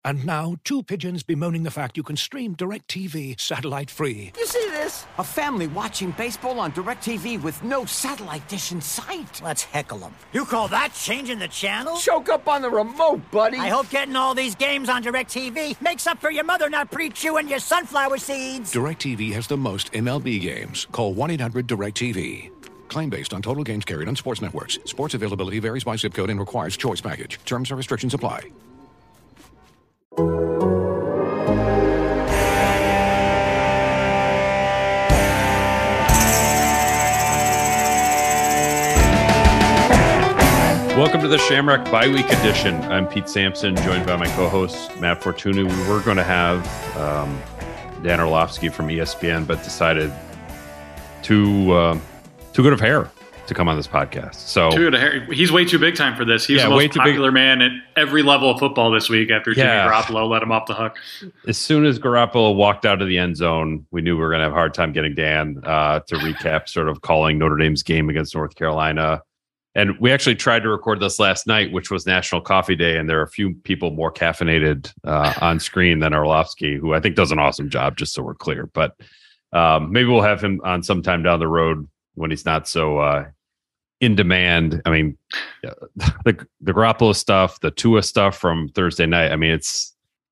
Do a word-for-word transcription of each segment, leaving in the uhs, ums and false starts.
And now, two pigeons bemoaning the fact you can stream DirecTV satellite-free. You see this? A family watching baseball on DirecTV with no satellite dish in sight. Let's heckle them. You call that changing the channel? Choke up on the remote, buddy. I hope getting all these games on DirecTV makes up for your mother not pre-chewing your sunflower seeds. DirecTV has the most M L B games. Call one eight hundred direct T V. Claim based on total games carried on sports networks. Sports availability varies by zip code and requires choice package. Terms and restrictions apply. Welcome to the Shamrock Bye-Week Edition. I'm Pete Sampson, joined by my co-host, Matt Fortuna. We were going to have um, Dan Orlovsky from E S P N, but decided too, uh, too good of hair to come on this podcast. So too good of hair. He's way too big time for this. He's yeah, the most popular big. man at every level of football this week after Jimmy yeah. Garoppolo let him off the hook. As soon as Garoppolo walked out of the end zone, we knew we were going to have a hard time getting Dan uh, to recap sort of calling Notre Dame's game against North Carolina. And we actually tried to record this last night, which was National Coffee Day, and there are a few people more caffeinated uh, on screen than Orlovsky, who I think does an awesome job, just so we're clear. But um, maybe we'll have him on sometime down the road when he's not so uh, in demand. I mean, the the Garoppolo stuff, the Tua stuff from Thursday night. I mean, it's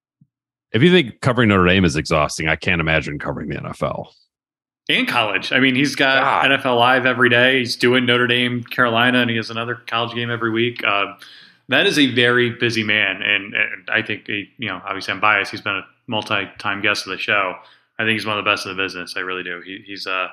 if you think covering Notre Dame is exhausting, I can't imagine covering the N F L. And college. I mean, he's got God. N F L Live every day. He's doing Notre Dame, Carolina, and he has another college game every week. Uh, that is a very busy man. And, and I think, he, you know, obviously I'm biased. He's been a multi-time guest of the show. I think he's one of the best in the business. I really do. He, he's uh,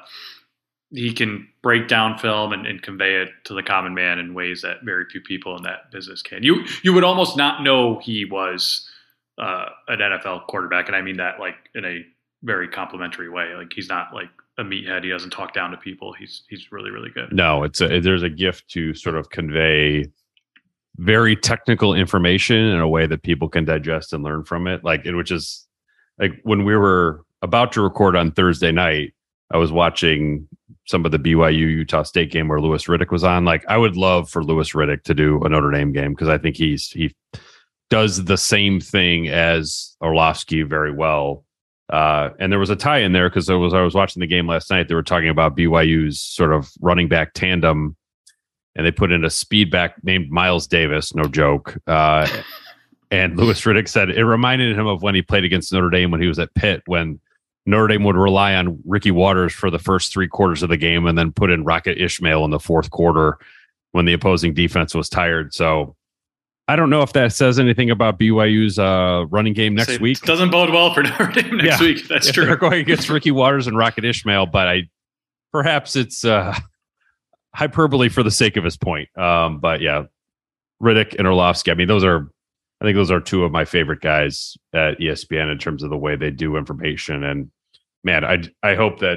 he can break down film and, and convey it to the common man in ways that very few people in that business can. You, you would almost not know he was uh, an N F L quarterback. And I mean that like in a very complimentary way. Like he's not like a meathead. He doesn't talk down to people. He's he's really, really good. No, it's a, there's a gift to sort of convey very technical information in a way that people can digest and learn from it. Like, which is like when we were about to record on Thursday night, I was watching some of the B Y U Utah State game where Louis Riddick was on. Like, I would love for Louis Riddick to do a Notre Dame game because I think he's he does the same thing as Orlovsky very well. Uh, and there was a tie in there because I was I was watching the game last night. They were talking about B Y U's sort of running back tandem, and they put in a speed back named Miles Davis. No joke. Uh, and Louis Riddick said it reminded him of when he played against Notre Dame when he was at Pitt, when Notre Dame would rely on Ricky Waters for the first three quarters of the game and then put in Rocket Ishmael in the fourth quarter when the opposing defense was tired. So I don't know if that says anything about B Y U's uh, running game next week. It doesn't bode well for Notre Dame next yeah. week. That's if true. They're going against Ricky Waters and Rocket Ishmael, but I perhaps it's uh, hyperbole for the sake of his point. Um, but yeah, Riddick and Orlovsky. I mean, those are I think those are two of my favorite guys at E S P N in terms of the way they do information. And man, I I hope that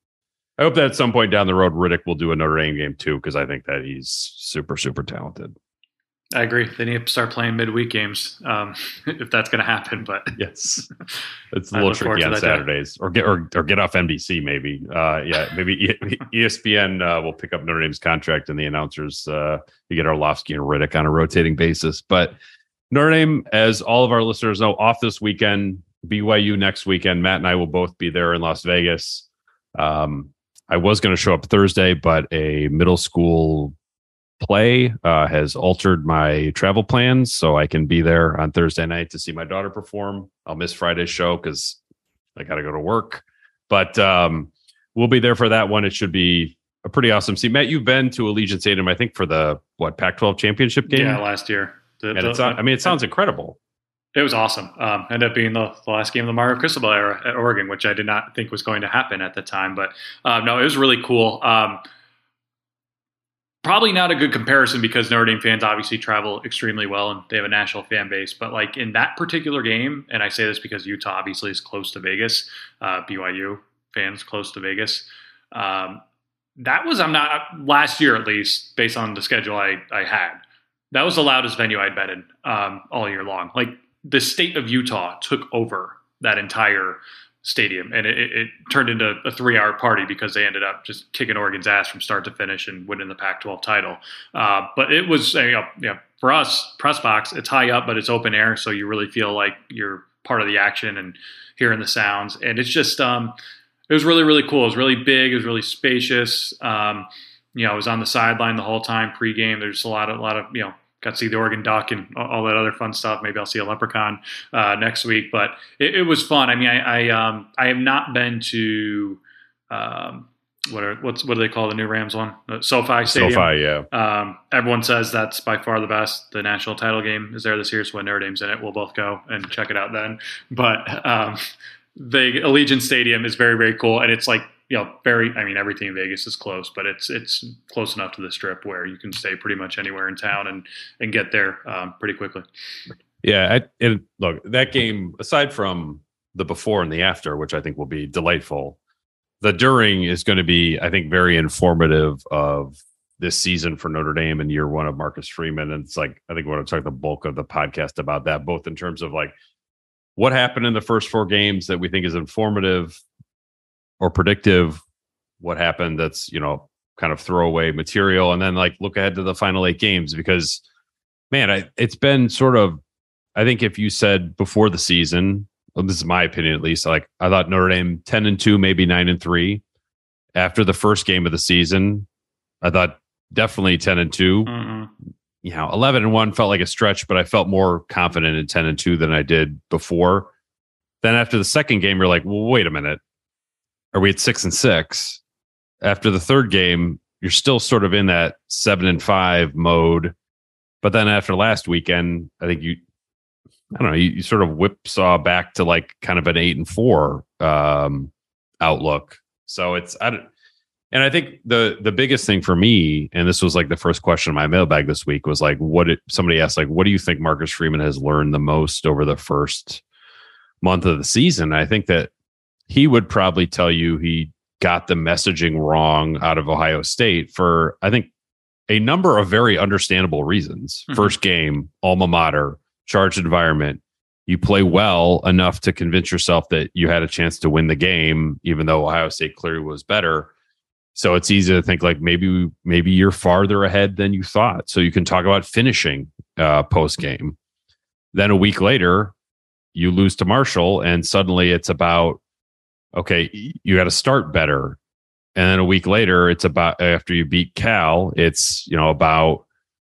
I hope that at some point down the road, Riddick will do a Notre Dame game too, because I think that he's super super talented. I agree. They need to start playing midweek games um, if that's going to happen. But yes, it's a little tricky on Saturdays, day. or get or, or get off N B C maybe. Uh, yeah, maybe E S P N uh, will pick up Notre Dame's contract and the announcers. Uh, you get Orlovsky and Riddick on a rotating basis. But Notre Dame, as all of our listeners know, off this weekend. B Y U next weekend. Matt and I will both be there in Las Vegas. Um, I was going to show up Thursday, but a middle school play uh, has altered my travel plans, so I can be there on Thursday night to see my daughter perform. I'll miss Friday's show because I got to go to work, but um, we'll be there for that one. It should be a pretty awesome scene. Matt, you've been to Allegiant Stadium, I think, for the what Pac twelve championship game? Yeah, last year. The, and the, it's, I mean, it sounds incredible. It was awesome. Um, ended up being the, the last game of the Mario Cristobal era at Oregon, which I did not think was going to happen at the time. But uh, no, it was really cool. Um, Probably not a good comparison because Notre Dame fans obviously travel extremely well and they have a national fan base. But like in that particular game, and I say this because Utah obviously is close to Vegas, uh, B Y U fans close to Vegas. Um, that was, I'm not, last year at least, based on the schedule I, I had, that was the loudest venue I'd been in um, all year long. Like the state of Utah took over that entire stadium, and it, it turned into a three-hour party because they ended up just kicking Oregon's ass from start to finish and winning the Pac twelve title. Uh, but it was, you know, you know, for us, press box, it's high up, but it's open air, so you really feel like you're part of the action and hearing the sounds. And it's just, um, it was really, really cool. It was really big. It was really spacious. Um, you know, I was on the sideline the whole time pregame. There's a lot of, a lot of, you know, got to see the Oregon Duck and all that other fun stuff. Maybe I'll see a leprechaun uh, next week, but it, it was fun. I mean, I, I, um, I have not been to, um, what are, what's, what do they call the new Rams one? Uh, SoFi Stadium. SoFi, yeah. Um, everyone says that's by far the best. The national title game is there this year, so when Notre Dame's in it, we'll both go and check it out then. But um, the Allegiant Stadium is very, very cool, and it's like, you know, very. I mean, everything in Vegas is close, but it's it's close enough to the Strip where you can stay pretty much anywhere in town and and get there um, pretty quickly. Yeah, I, and look, that game, aside from the before and the after, which I think will be delightful, the during is going to be, I think, very informative of this season for Notre Dame and year one of Marcus Freeman. And it's like, I think we're going to talk the bulk of the podcast about that, both in terms of like what happened in the first four games that we think is informative or predictive, what happened that's, you know, kind of throwaway material, and then like look ahead to the final eight games. Because, man, I, it's been sort of, I think if you said before the season, well, this is my opinion at least, like I thought Notre Dame ten and two, maybe nine and three. After the first game of the season, I thought definitely ten and two. Mm-hmm. You know, eleven and one felt like a stretch, but I felt more confident in ten and two than I did before. Then after the second game, you're like, well, wait a minute. Are we at six and six? After the third game, you're still sort of in that seven and five mode. But then after last weekend, I think you, I don't know, you, you sort of whipsaw back to like kind of an eight and four um, outlook. So it's, I don't, and I think the the biggest thing for me, and this was like the first question in my mailbag this week, was like, what it, somebody asked, like, what do you think Marcus Freeman has learned the most over the first month of the season? I think that he would probably tell you he got the messaging wrong out of Ohio State for, I think, a number of very understandable reasons. Mm-hmm. First game, alma mater, charged environment. You play well enough to convince yourself that you had a chance to win the game, even though Ohio State clearly was better. So it's easy to think like maybe maybe you're farther ahead than you thought. So you can talk about finishing uh, post game. Then a week later, you lose to Marshall, and suddenly it's about, okay, you got to start better. And then a week later, it's about, after you beat Cal, it's, you know, about,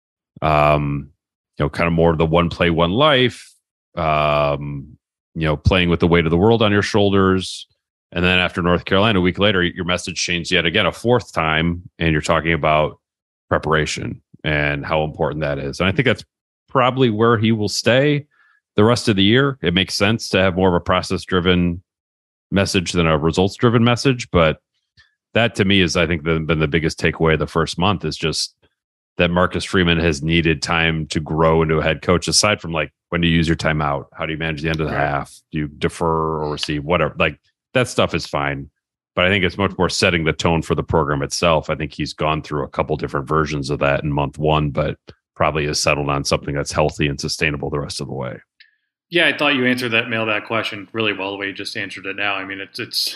um, you know, kind of more of the one play, one life, um, you know, playing with the weight of the world on your shoulders. And then after North Carolina, a week later, your message changed yet again, a fourth time. And you're talking about preparation and how important that is. And I think that's probably where he will stay the rest of the year. It makes sense to have more of a process driven message than a results driven message. But that to me is, I think, the, been the biggest takeaway of the first month, is just that Marcus Freeman has needed time to grow into a head coach, aside from like, when do you use your timeout? How do you manage the end of the right. half? Do you defer or receive? Whatever. Like that stuff is fine. But I think it's much more setting the tone for the program itself. I think he's gone through a couple different versions of that in month one, but probably has settled on something that's healthy and sustainable the rest of the way. Yeah, I thought you answered that mailbag question really well the way you just answered it now. I mean, it's it's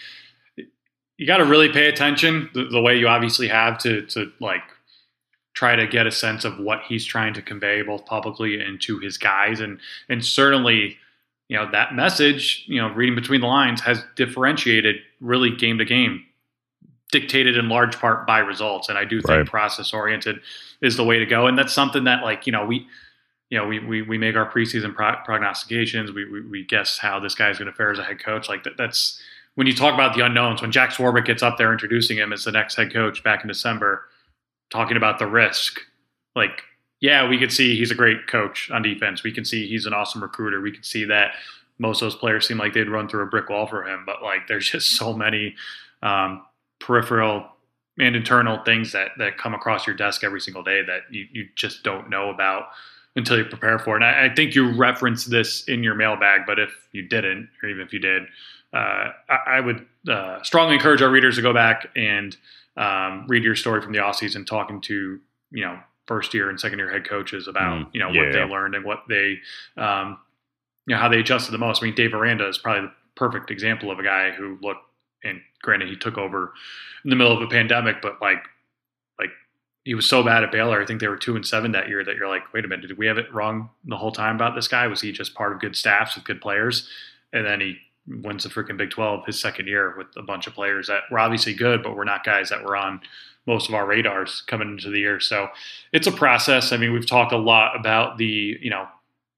you got to really pay attention the, the way you obviously have to to like try to get a sense of what he's trying to convey both publicly and to his guys, and and certainly, you know, that message, you know, reading between the lines, has differentiated really game to game, dictated in large part by results. And I do think right. process oriented is the way to go, and that's something that, like, you know, we. You know, we, we we make our preseason pro- prognostications. We, we we guess how this guy's going to fare as a head coach. Like that, that's when you talk about the unknowns. When Jack Swarbrick gets up there introducing him as the next head coach back in December, talking about the risk. Like, yeah, we could see he's a great coach on defense. We can see he's an awesome recruiter. We can see that most of those players seem like they'd run through a brick wall for him. But like, there's just so many um, peripheral and internal things that that come across your desk every single day that you you just don't know about until you prepare for it. And I, I think you referenced this in your mailbag, but if you didn't, or even if you did, uh, I, I would uh, strongly encourage our readers to go back and um, read your story from the offseason, talking to, you know, first year and second year head coaches about, mm, you know, yeah, what they learned and what they, um, you know, how they adjusted the most. I mean, Dave Aranda is probably the perfect example of a guy who looked, and granted he took over in the middle of a pandemic, but like, like he was so bad at Baylor. I think they were two and seven that year that you're like, wait a minute, did we have it wrong the whole time about this guy? Was he just part of good staffs with good players? And then he wins the freaking Big twelve his second year with a bunch of players that were obviously good, but were not guys that were on most of our radars coming into the year. So it's a process. I mean, we've talked a lot about the, you know,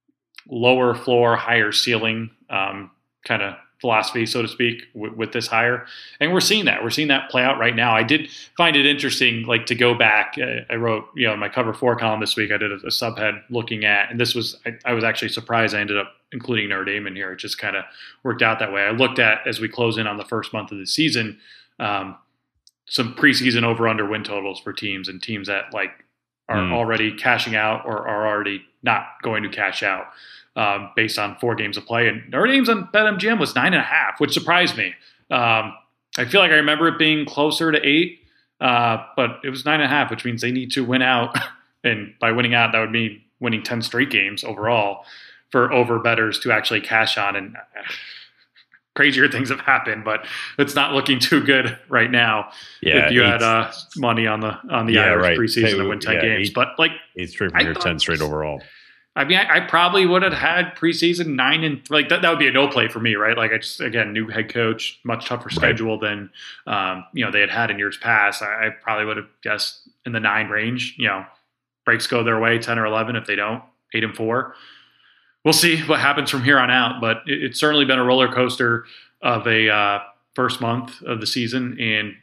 lower floor, higher ceiling um, kind of philosophy, so to speak, w- with this hire. And we're seeing that. We're seeing that play out right now. I did find it interesting, like to go back. Uh, I wrote, you know, in my cover four column this week, I did a, a subhead looking at, and this was, I, I was actually surprised I ended up including Notre Dame in here. It just kind of worked out that way. I looked at, as we close in on the first month of the season, um, some preseason over-under win totals for teams and teams that like are mm. already cashing out or are already not going to cash out um, based on four games of play. And Notre Dame's on BetMGM was nine and a half, which surprised me. Um, I feel like I remember it being closer to eight, uh, but it was nine and a half, which means they need to win out. And by winning out, that would mean winning ten straight games overall for over bettors to actually cash on. And uh, crazier things have happened, but it's not looking too good right now. Yeah, if you had uh, money on the on the yeah, Irish right. preseason hey, to win ten yeah, games, eight, but like eight straight from here, ten straight overall. I mean, I, I probably would have had preseason nine and like that. That would be a no play for me, right? Like I just again, new head coach, much tougher schedule right. than um, you know they had had in years past. I, I probably would have guessed in the nine range. You know, breaks go their way, ten or eleven. If they don't, eight and four. We'll see what happens from here on out, but it, it's certainly been a roller coaster of a uh, first month of the season. And,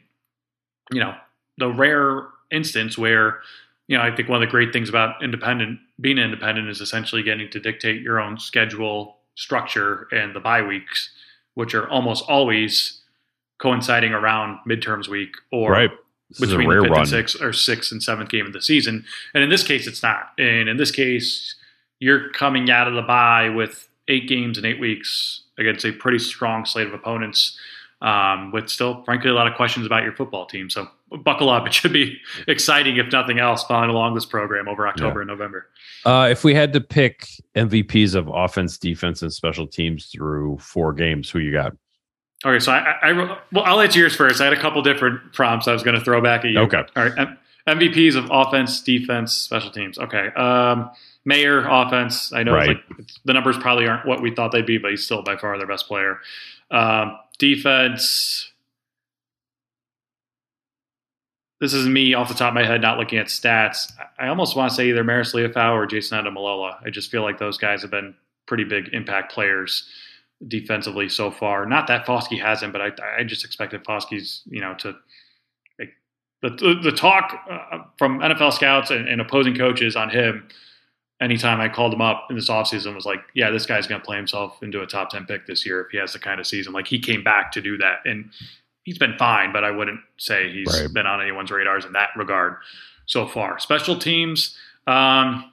you know, the rare instance where, you know, I think one of the great things about independent, being independent is essentially getting to dictate your own schedule structure and the bye weeks, which are almost always coinciding around midterms week or right. between the fifth run. and sixth or sixth and seventh game of the season. And in this case, it's not. And in this case, you're coming out of the bye with eight games in eight weeks against a pretty strong slate of opponents um, with still, frankly, a lot of questions about your football team. So buckle up. It should be exciting, if nothing else, following along this program over October yeah. and November. Uh, if we had to pick M V Ps of offense, defense, and special teams through four games, who you got? Okay, so I, I, I well, I'll answer yours first. I had a couple different prompts I was going to throw back at you. Okay. All right, M- MVPs of offense, defense, special teams. Okay. Um, Mayer, offense. I know right. like, the numbers probably aren't what we thought they'd be, but he's still by far their best player. Um, defense. This is me off the top of my head, not looking at stats. I almost want to say either Maris Leofau or Jason Adamalola. I just feel like those guys have been pretty big impact players defensively so far. Not that Foskey hasn't, but I, I just expected Foskey's, you know, to like, the, the the talk uh, from N F L scouts and, and opposing coaches on him. Anytime I called him up in this offseason was like, yeah, this guy's going to play himself into a top ten pick this year if he has the kind of season. Like he came back to do that. And he's been fine, but I wouldn't say he's right. been on anyone's radars in that regard so far. Special teams. Um,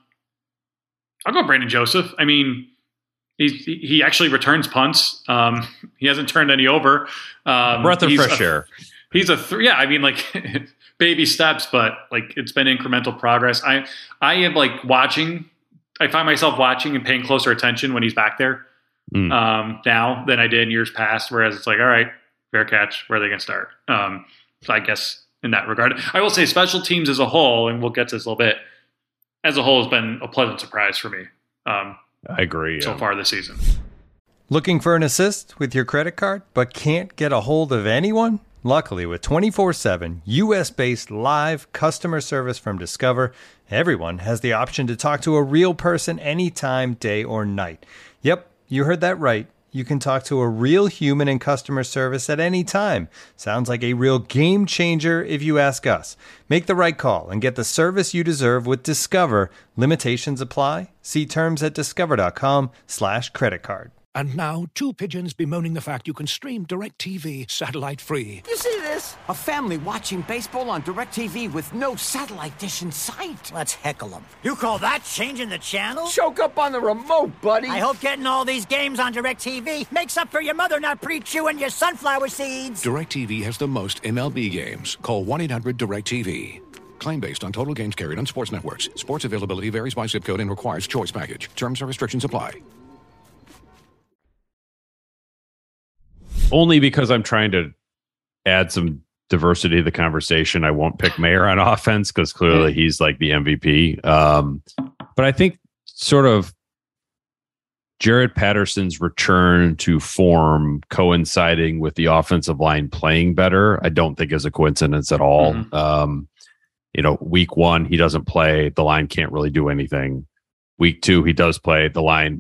I'll go Brandon Joseph. I mean, he's, he actually returns punts. Um, he hasn't turned any over. Um, Breath of fresh a, air. He's a, th- yeah, I mean like baby steps, but like it's been incremental progress. I, I am like watching, I find myself watching and paying closer attention when he's back there mm. um, now than I did in years past, whereas it's like, all right, fair catch, where are they going to start? Um, so I guess in that regard, I will say special teams as a whole, and we'll get to this a little bit, as a whole has been a pleasant surprise for me. Um, I agree. So yeah. far this season. Looking for an assist with your credit card, but can't get a hold of anyone? Luckily, with twenty-four seven U S-based live customer service from Discover, everyone has the option to talk to a real person anytime, day or night. Yep, you heard that right. You can talk to a real human in customer service at any time. Sounds like a real game changer if you ask us. Make the right call and get the service you deserve with Discover. Limitations apply. See terms at discover.com slash credit card. And now, two pigeons bemoaning the fact you can stream DirecTV satellite-free. You see this? A family watching baseball on DirecTV with no satellite dish in sight. Let's heckle them. You call that changing the channel? Choke up on the remote, buddy. I hope getting all these games on DirecTV makes up for your mother not pre-chewing your sunflower seeds. DirecTV has the most M L B games. Call one eight hundred direct T V. Claim based on total games carried on sports networks. Sports availability varies by zip code and requires choice package. Terms and restrictions apply. only because I'm trying to add some diversity to the conversation. I won't pick Mayer on offense because clearly he's like the M V P. Um, but I think sort of Jaret Patterson's return to form coinciding with the offensive line playing better, I don't think is a coincidence at all. Mm-hmm. Um, you know, week one, he doesn't play. The line can't really do anything. Week two, he does play. The line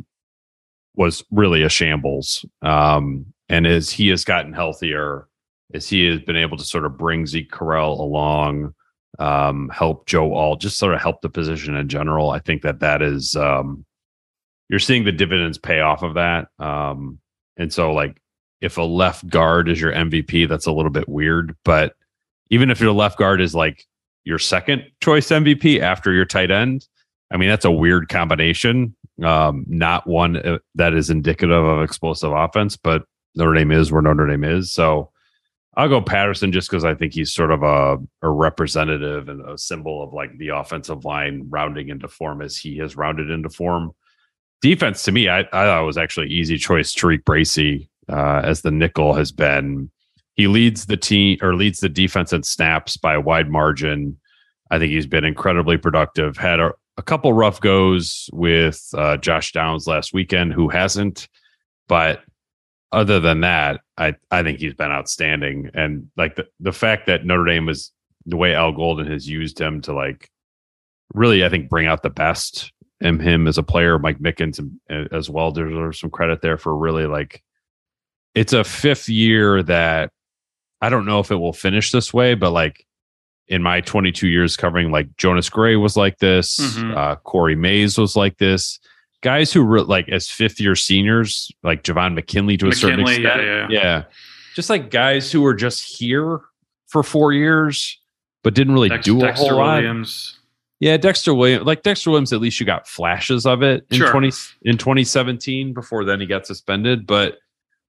was really a shambles. Um, and as he has gotten healthier, as he has been able to sort of bring Zeke Correll along, um, help Joe Alt, just sort of help the position in general, I think that that is... Um, you're seeing the dividends pay off of that. Um, and so like if a left guard is your M V P, that's a little bit weird, but even if your left guard is like your second choice M V P after your tight end, I mean, that's a weird combination. Um, not one that is indicative of explosive offense, but Notre Dame is where Notre Dame is. So I'll go Patterson just because I think he's sort of a, a representative and a symbol of like the offensive line rounding into form as he has rounded into form. Defense, to me, I, I thought it was actually easy choice. Tariq Bracy, uh, as the nickel has been, he leads the team or leads the defense in snaps by a wide margin. I think he's been incredibly productive. Had a, a couple rough goes with uh, Josh Downs last weekend, who hasn't. But other than that, I, I think he's been outstanding. And like the, the fact that Notre Dame is the way Al Golden has used him to like really, I think, bring out the best and him as a player, Mike Mickens as well. There's some credit there for really like, it's a fifth year that I don't know if it will finish this way, but like in my twenty-two years covering, like Jonas Gray was like this, mm-hmm. uh, Corey Mays was like this, guys who were like as fifth year seniors, like Javon McKinley to a McKinley, certain extent. Yeah, yeah. yeah. Just like guys who were just here for four years, but didn't really Dex, do a Dexter whole lot. Williams. Yeah, Dexter Williams, like Dexter Williams, at least you got flashes of it in sure. twenty in twenty seventeen. Before then, he got suspended. But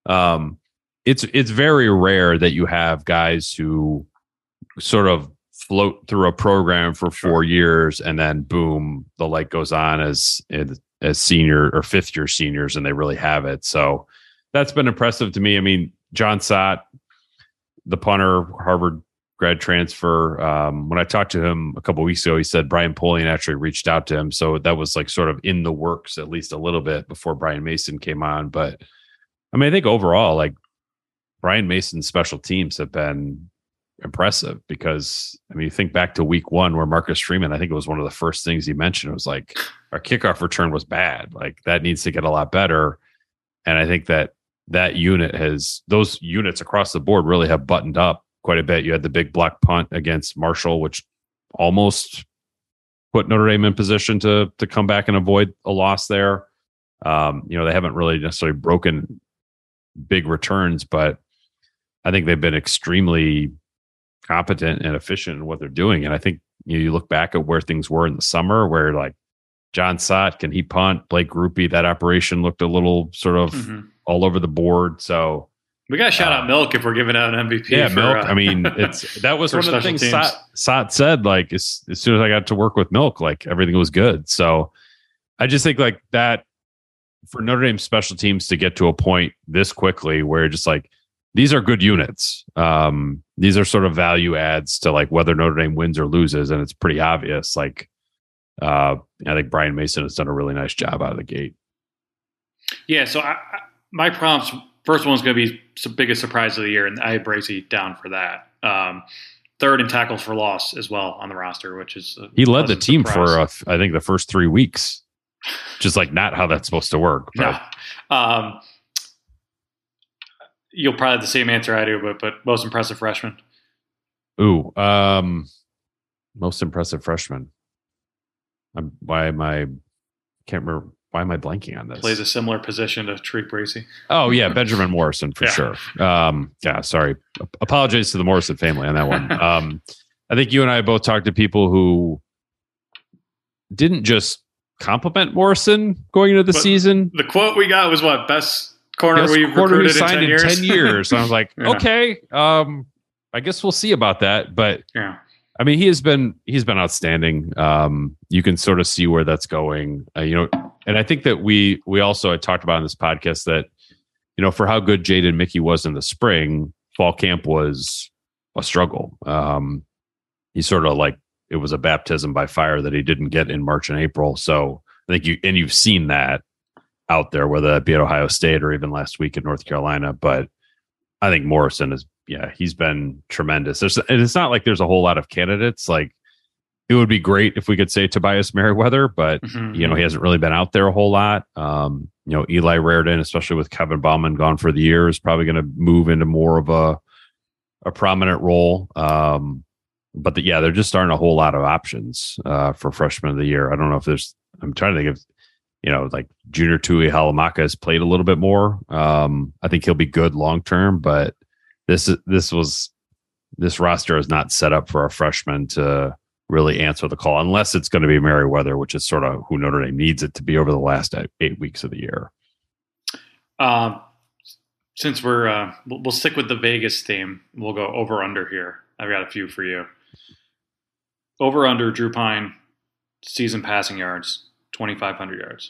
um, it's it's very rare that you have guys who sort of float through a program for four years and then boom, the light goes on as as senior or fifth year seniors, and they really have it. So that's been impressive to me. I mean, John Sott, the punter, Harvard grad transfer. Um, when I talked to him a couple of weeks ago, he said Brian Polian actually reached out to him. So that was like sort of in the works, at least a little bit before Brian Mason came on. But I mean, I think overall, like Brian Mason's special teams have been impressive because, I mean, you think back to week one where Marcus Freeman, I think it was one of the first things he mentioned. It was like, our kickoff return was bad. Like that needs to get a lot better. And I think that that unit has, those units across the board really have buttoned up quite a bit. You had the big block punt against Marshall, which almost put Notre Dame in position to to come back and avoid a loss there. Um, you know, they haven't really necessarily broken big returns, but I think they've been extremely competent and efficient in what they're doing. And I think you, know, you look back at where things were in the summer, where like John Sott, can he punt? Blake Grupe, that operation looked a little sort of mm-hmm. all over the board. So we got to shout uh, out Milk if we're giving out an M V P. Yeah, for, Milk. Uh, I mean, it's that was one of the things Sott, teams. Sott said. Like as, as soon as I got to work with Milk, like everything was good. So I just think like that for Notre Dame special teams to get to a point this quickly where just like these are good units. Um, these are sort of value adds to like whether Notre Dame wins or loses, and it's pretty obvious. Like uh, I think Brian Mason has done a really nice job out of the gate. Yeah. So I, I, my prompts. First one's going to be the biggest surprise of the year, and I had Bracy down for that. Um, third in tackles for loss as well on the roster, which is he led the team surprise. for uh, I think the first three weeks, just like not how that's supposed to work. But. No. Um, you'll probably have the same answer I do, but but most impressive freshman. Ooh, um, most impressive freshman. I'm, why am I? Can't remember. Why am I blanking on this? Plays a similar position to Tariq Bracy. Oh, yeah, Benjamin Morrison for yeah. sure. Um, yeah, sorry. Apologize to the Morrison family on that one. Um, I think you and I both talked to people who didn't just compliment Morrison going into the but season. The quote we got was what? Best corner Best we've corner recruited we signed in ten in years. ten years. So I was like, yeah. okay, um, I guess we'll see about that. But yeah. I mean, he has been he's been outstanding. Um, you can sort of see where that's going. Uh, you know, and I think that we we also had talked about on this podcast that you know, for how good Jaden Mickey was in the spring, fall camp was a struggle. Um, he sort of like, it was a baptism by fire that he didn't get in March and April. So I think you, and you've seen that out there, whether that be at Ohio State or even last week in North Carolina. But I think Morrison is, yeah, he's been tremendous. There's, and it's not like there's a whole lot of candidates. Like, it would be great if we could say Tobias Merriweather, but mm-hmm. you know, he hasn't really been out there a whole lot. Um, you know, Eli Raridan, especially with Kevin Bauman gone for the year, is probably going to move into more of a, a prominent role. Um, but the, yeah, there just aren't a whole lot of options uh, for freshman of the year. I don't know if there's, I'm trying to think of, you know, like Junior Tui Halamaka has played a little bit more. Um, I think he'll be good long-term, but this is, this was, this roster is not set up for a freshman to really answer the call unless it's going to be Merriweather, which is sort of who Notre Dame needs it to be over the last eight weeks of the year. Um, since we're, uh, we'll, we'll stick with the Vegas theme. We'll go over under here. I've got a few for you. Over under Drew Pine season passing yards, twenty-five hundred yards.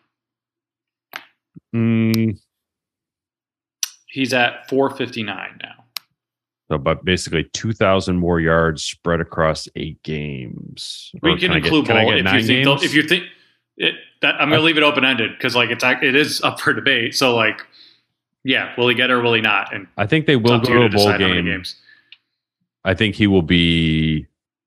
Mm. He's at four fifty-nine now. So, but basically two thousand more yards spread across eight games. We can, can include bowl if you think. If you think it, that, I'm going to leave it open ended because like it's it is up for debate. So like, yeah, will he get it or will he not? And I think they will go to a bowl game. Games. I think he will be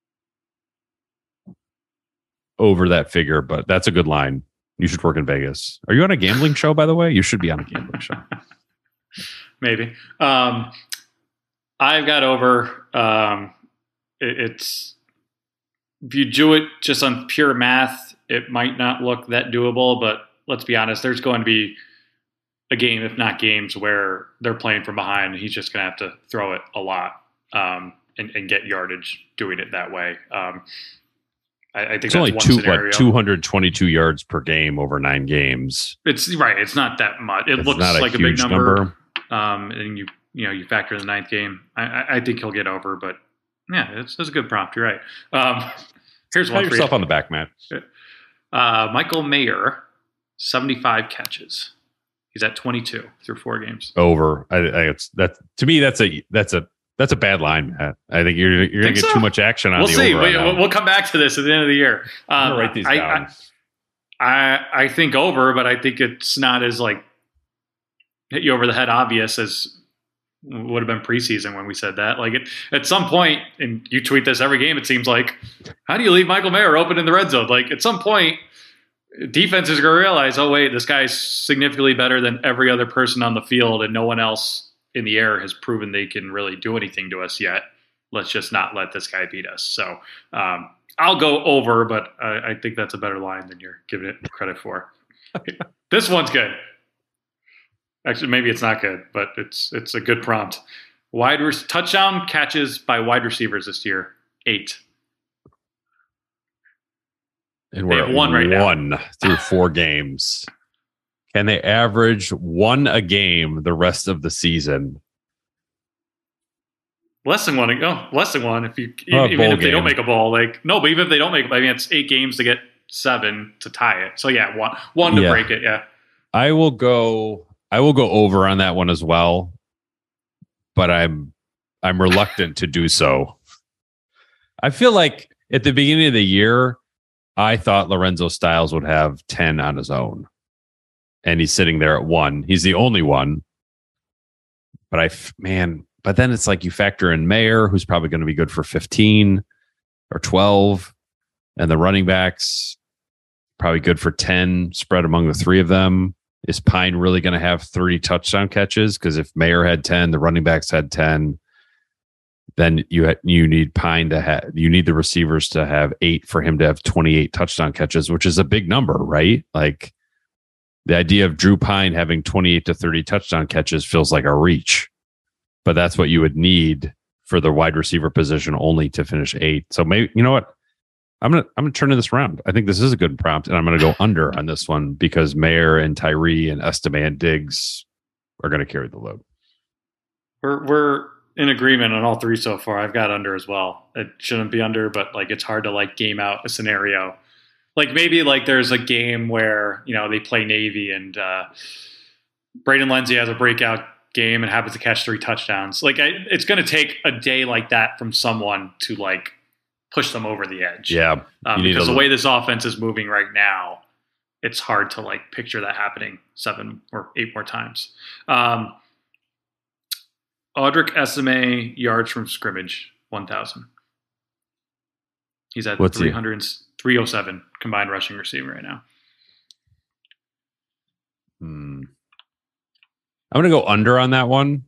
over that figure, but that's a good line. You should work in Vegas. Are you on a gambling show, by the way? You should be on a gambling show. Maybe. Um, I've got over. Um, it, it's if you do it just on pure math, it might not look that doable. But let's be honest, there's going to be a game, if not games, where they're playing from behind, and he's just going to have to throw it a lot um, and, and get yardage doing it that way. Um, I, I think it's that's only one two, scenario. what, two hundred twenty-two yards per game over nine games. It's right. It's not that much. It it's looks a like a big number. number. Um, and you, you know, you factor in the ninth game. I, I think he'll get over, but yeah, it's, it's a good prompt. You're right. Um, here's one Pat for yourself you. on the back, Matt. Uh, Michael Mayer, seventy-five catches. He's at twenty-two through four games. Over. I, I it's that to me. That's a that's a that's a bad line, Matt. I think you're you're going to get so? too much action on. We'll the see. over We, we'll come back to this at the end of the year. Um, I'm gonna write these I, down. I, I I think over, but I think it's not as like hit you over the head obvious as would have been preseason when we said that. Like it, at some point, and you tweet this every game, it seems like, how do you leave Michael Mayer open in the red zone? Like at some point, defense is going to realize, oh wait, this guy's significantly better than every other person on the field, and no one else in the air has proven they can really do anything to us yet. Let's just not let this guy beat us. So um, I'll go over, but I, I think that's a better line than you're giving it credit for. This one's good. Actually, maybe it's not good, but it's it's a good prompt. Wide re- touchdown catches by wide receivers this year, eight. And we're at one right one now. Through four games. Can they average one a game the rest of the season? Less than one. Oh, less than one. If you oh, even if game. they don't make a bowl, like no, but even if they don't make, I mean, it's eight games to get seven to tie it. So yeah, one one to yeah. break it. Yeah, I will go. I will go over on that one as well, but I'm I'm reluctant to do so. I feel like at the beginning of the year, I thought Lorenzo Styles would have ten on his own, and he's sitting there at one. He's the only one. But I, man, but then it's like you factor in Mayer, who's probably going to be good for fifteen or twelve, and the running backs probably good for ten spread among the three of them. Is Pine really going to have thirty touchdown catches? Because if Mayer had ten, the running backs had ten, then you ha- you need Pine to have, you need the receivers to have eight for him to have twenty-eight touchdown catches, which is a big number, right? Like the idea of Drew Pine having twenty-eight to thirty touchdown catches feels like a reach, but that's what you would need for the wide receiver position only to finish eight. So maybe, you know what? I'm gonna I'm gonna turn this around. I think this is a good prompt, and I'm gonna go under on this one because Mayer and Tyree and Esteban Diggs are gonna carry the load. We're we're in agreement on all three so far. I've got under as well. It shouldn't be under, but like it's hard to like game out a scenario. Like maybe like there's a game where you know they play Navy and uh, Braden Lenzy has a breakout game and happens to catch three touchdowns. Like I, it's going to take a day like that from someone to like push them over the edge. Yeah, um, because the way this offense is moving right now, it's hard to like picture that happening seven or eight more times. Um, Audric Esime yards from scrimmage, one thousand. He's at three hundred, three oh seven combined rushing receiving right now. Hmm. I'm going to go under on that one.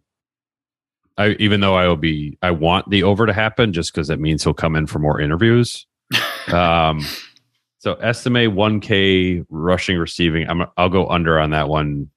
I, even though I will be, I want the over to happen just because it means he'll come in for more interviews. um, so estimate one K rushing receiving. I'm, I'll go under on that one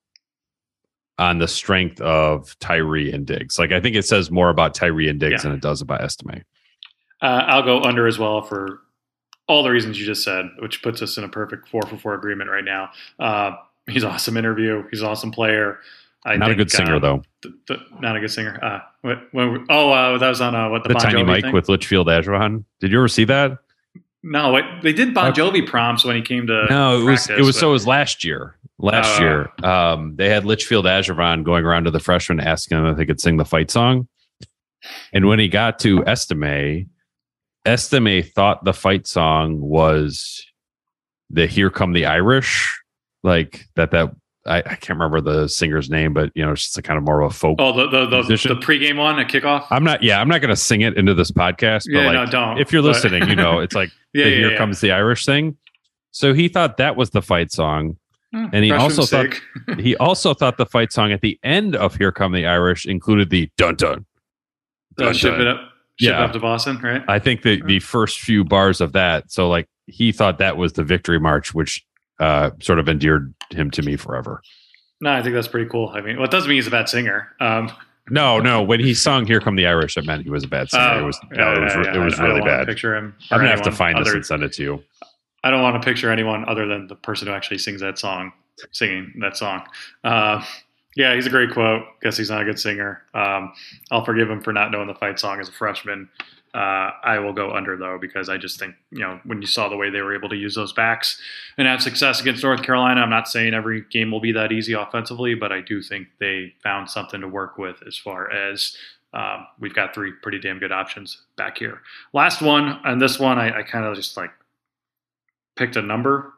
on the strength of Tyree and Diggs. Like I think it says more about Tyree and Diggs yeah. than it does about estimate. Uh, I'll go under as well for all the reasons you just said, which puts us in a perfect four for four agreement right now. Uh, he's an awesome interview. He's an awesome player. I not think, a good singer, uh, though. The, the, not a good singer. Uh, what, when, oh, uh, that was on uh, what the, the Bon Tiny Jovi Mike thing? with Litchfield Ashrahan. Did you ever see that? No, it, they did Bon Jovi prompts when he came to. No, it practice, was it was but, so it was last year. Last uh, year, um, they had Litchfield Ashrahan going around to the freshmen asking them if they could sing the fight song, and when he got to Estime, Estime thought the fight song was the "Here Come the Irish," like that that. I, I can't remember the singer's name, but you know, it's just a kind of more of a folk. Oh, the the, the, the pregame one, a kickoff. I'm not. Yeah, I'm not going to sing it into this podcast. But yeah, like, no, don't. If you're but... listening, you know, it's like yeah, the yeah, "Here yeah. Comes the Irish" thing. So he thought that was the fight song, hmm, and he also sake. thought he also thought the fight song at the end of "Here Come the Irish" included the dun dun. dun, dun. Ship it up, ship yeah. it up to Boston, right? I think the the first few bars of that. So like he thought that was the victory march, which uh, sort of endeared him to me forever. No, I think that's pretty cool. I mean, well, it doesn't mean he's a bad singer. Um, no, no. When he sung "Here Come the Irish," it meant he was a bad singer. Uh, it was yeah, no, it was, yeah, yeah. it was I, really I bad. Picture him. I'm gonna have to find other, this and send it to you. I don't want to picture anyone other than the person who actually sings that song, singing that song. Uh, yeah, he's a great quote. Guess he's not a good singer. Um, I'll forgive him for not knowing the fight song as a freshman. Uh, I will go under, though, because I just think, you know, when you saw the way they were able to use those backs and have success against North Carolina, I'm not saying every game will be that easy offensively, but I do think they found something to work with as far as um, we've got three pretty damn good options back here. Last one, and this one I, I kind of just like picked a number.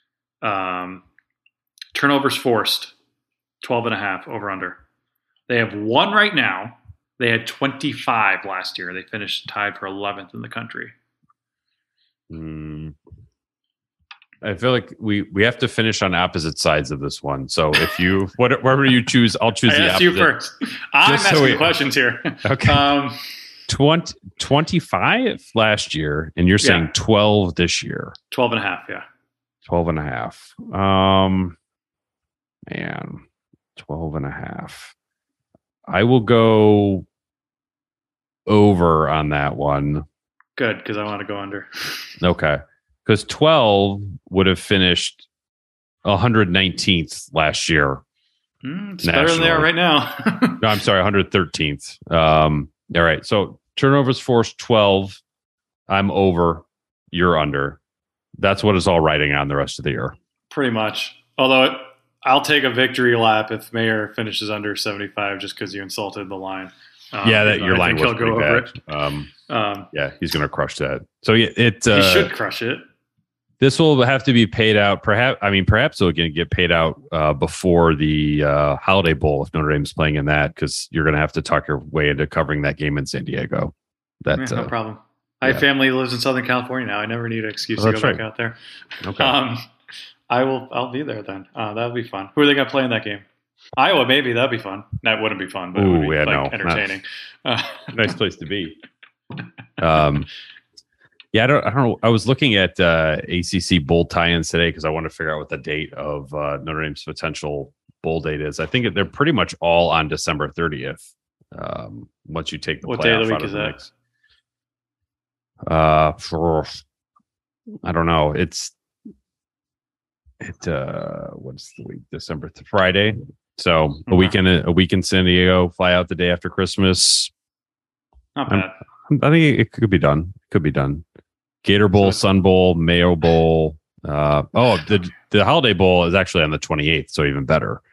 Um, turnovers forced, twelve and a half over under. They have one right now. They had twenty-five last year. They finished tied for eleventh in the country. Mm. I feel like we, we have to finish on opposite sides of this one. So if you, whatever you choose, I'll choose I the asked opposite. you first. I'm Just asking so we, the questions here. Okay. Um, twenty, twenty-five last year, and you're saying yeah. twelve this year. twelve and a half, yeah. twelve and a half. Um, man, twelve and a half. I will go over on that one. Good, because I want to go under. Okay. Because twelve would have finished one hundred nineteenth last year. Mm, it's better than they are right now. No, I'm sorry, one hundred thirteenth. Um, all right. So turnovers forced twelve. I'm over. You're under. That's what it's all riding on the rest of the year. Pretty much. Although it, I'll take a victory lap if Mayer finishes under seventy-five just because you insulted the line. Um, yeah, that your I line was he'll pretty go bad. over it. Um, um, yeah, he's going to crush that. So yeah, it uh, he should crush it. This will have to be paid out. Perhaps I mean, perhaps it'll get paid out uh, before the uh, Holiday Bowl if Notre Dame's playing in that, because you're going to have to talk your way into covering that game in San Diego. That yeah, no uh, problem. I have yeah. family who lives in Southern California now. I never need an excuse oh, to go right. back out there. Okay. Um, I will. I'll be there then. Uh, that'll be fun. Who are they going to play in that game? Iowa, maybe. That'd be fun. That wouldn't be fun, but Ooh, it would be yeah, like, no, entertaining. Uh, nice place to be. Um, yeah, I don't. I don't know. I was looking at uh, A C C bowl tie-ins today because I want to figure out what the date of uh, Notre Dame's potential bowl date is. I think they're pretty much all on December thirtieth. Um, once you take the what day of playoff the week out of is the that? mix. Uh, for I don't know. It's it. Uh, what's the week? December th- Friday. So okay. a weekend, a week in San Diego. Fly out the day after Christmas. Not bad. I'm, I think it could be done. It could be done. Gator Bowl, so Sun Bowl, Mayo Bowl. Uh, oh, the the Holiday Bowl is actually on the twenty-eighth, so even better.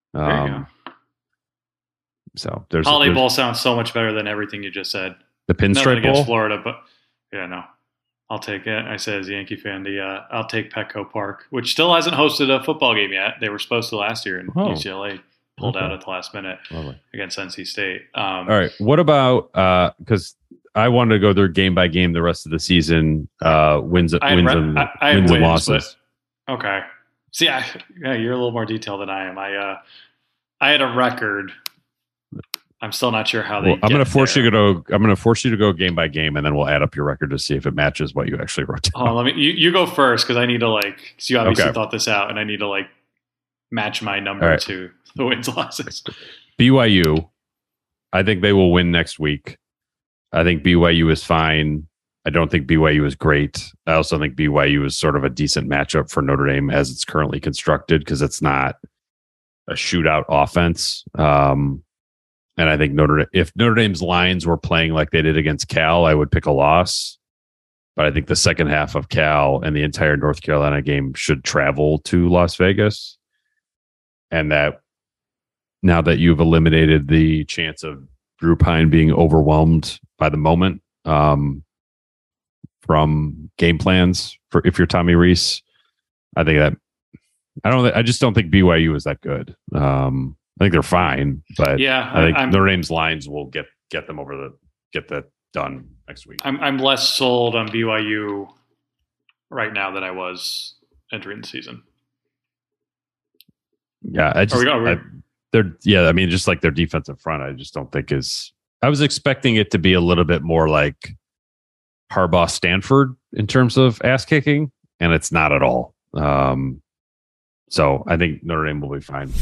There you Um, go. so there's Holiday there's Bowl sounds so much better than everything you just said. the Nothing Pinstripe against Bowl. Florida, but yeah, no. I'll take it. I said as a Yankee fan, the uh, I'll take Petco Park, which still hasn't hosted a football game yet. They were supposed to last year, and Oh. U C L A pulled Okay. out at the last minute Lovely. against N C State. Um, All right. What about because I wanted to go through game by game the rest of the season, uh, wins, I had wins, re- and, I- I had wins and wins, losses. but- Okay. See, I, yeah, you're a little more detailed than I am. I uh, I had a record. I'm still not sure how they. Well, I'm going to force there. you to go. I'm going to force you to go game by game, and then we'll add up your record to see if it matches what you actually wrote down. Oh, let me. You, you go first because I need to like. Because you obviously Okay. thought this out, and I need to like match my number All right. to the wins losses. B Y U, I think they will win next week. I think B Y U is fine. I don't think B Y U is great. I also think B Y U is sort of a decent matchup for Notre Dame as it's currently constructed because it's not a shootout offense. Um, and I think Notre if Notre Dame's lines were playing like they did against Cal, I would pick a loss. But I think the second half of Cal and the entire North Carolina game should travel to Las Vegas. And that now that you've eliminated the chance of Drew Pine being overwhelmed by the moment um, from game plans for if you're Tommy Rees, I think that I don't. I just don't think B Y U is that good. Um, I think they're fine, but Yeah, I think I'm- Notre Dame's lines will get get them over the get that done next week. I'm I'm less sold on B Y U right now than I was entering the season. Yeah, I just we- are we- I, they're yeah. I mean, just like their defensive front, I just don't think is. I was expecting it to be a little bit more like Harbaugh Stanford in terms of ass kicking, and it's not at all. Um, so I think Notre Dame will be fine.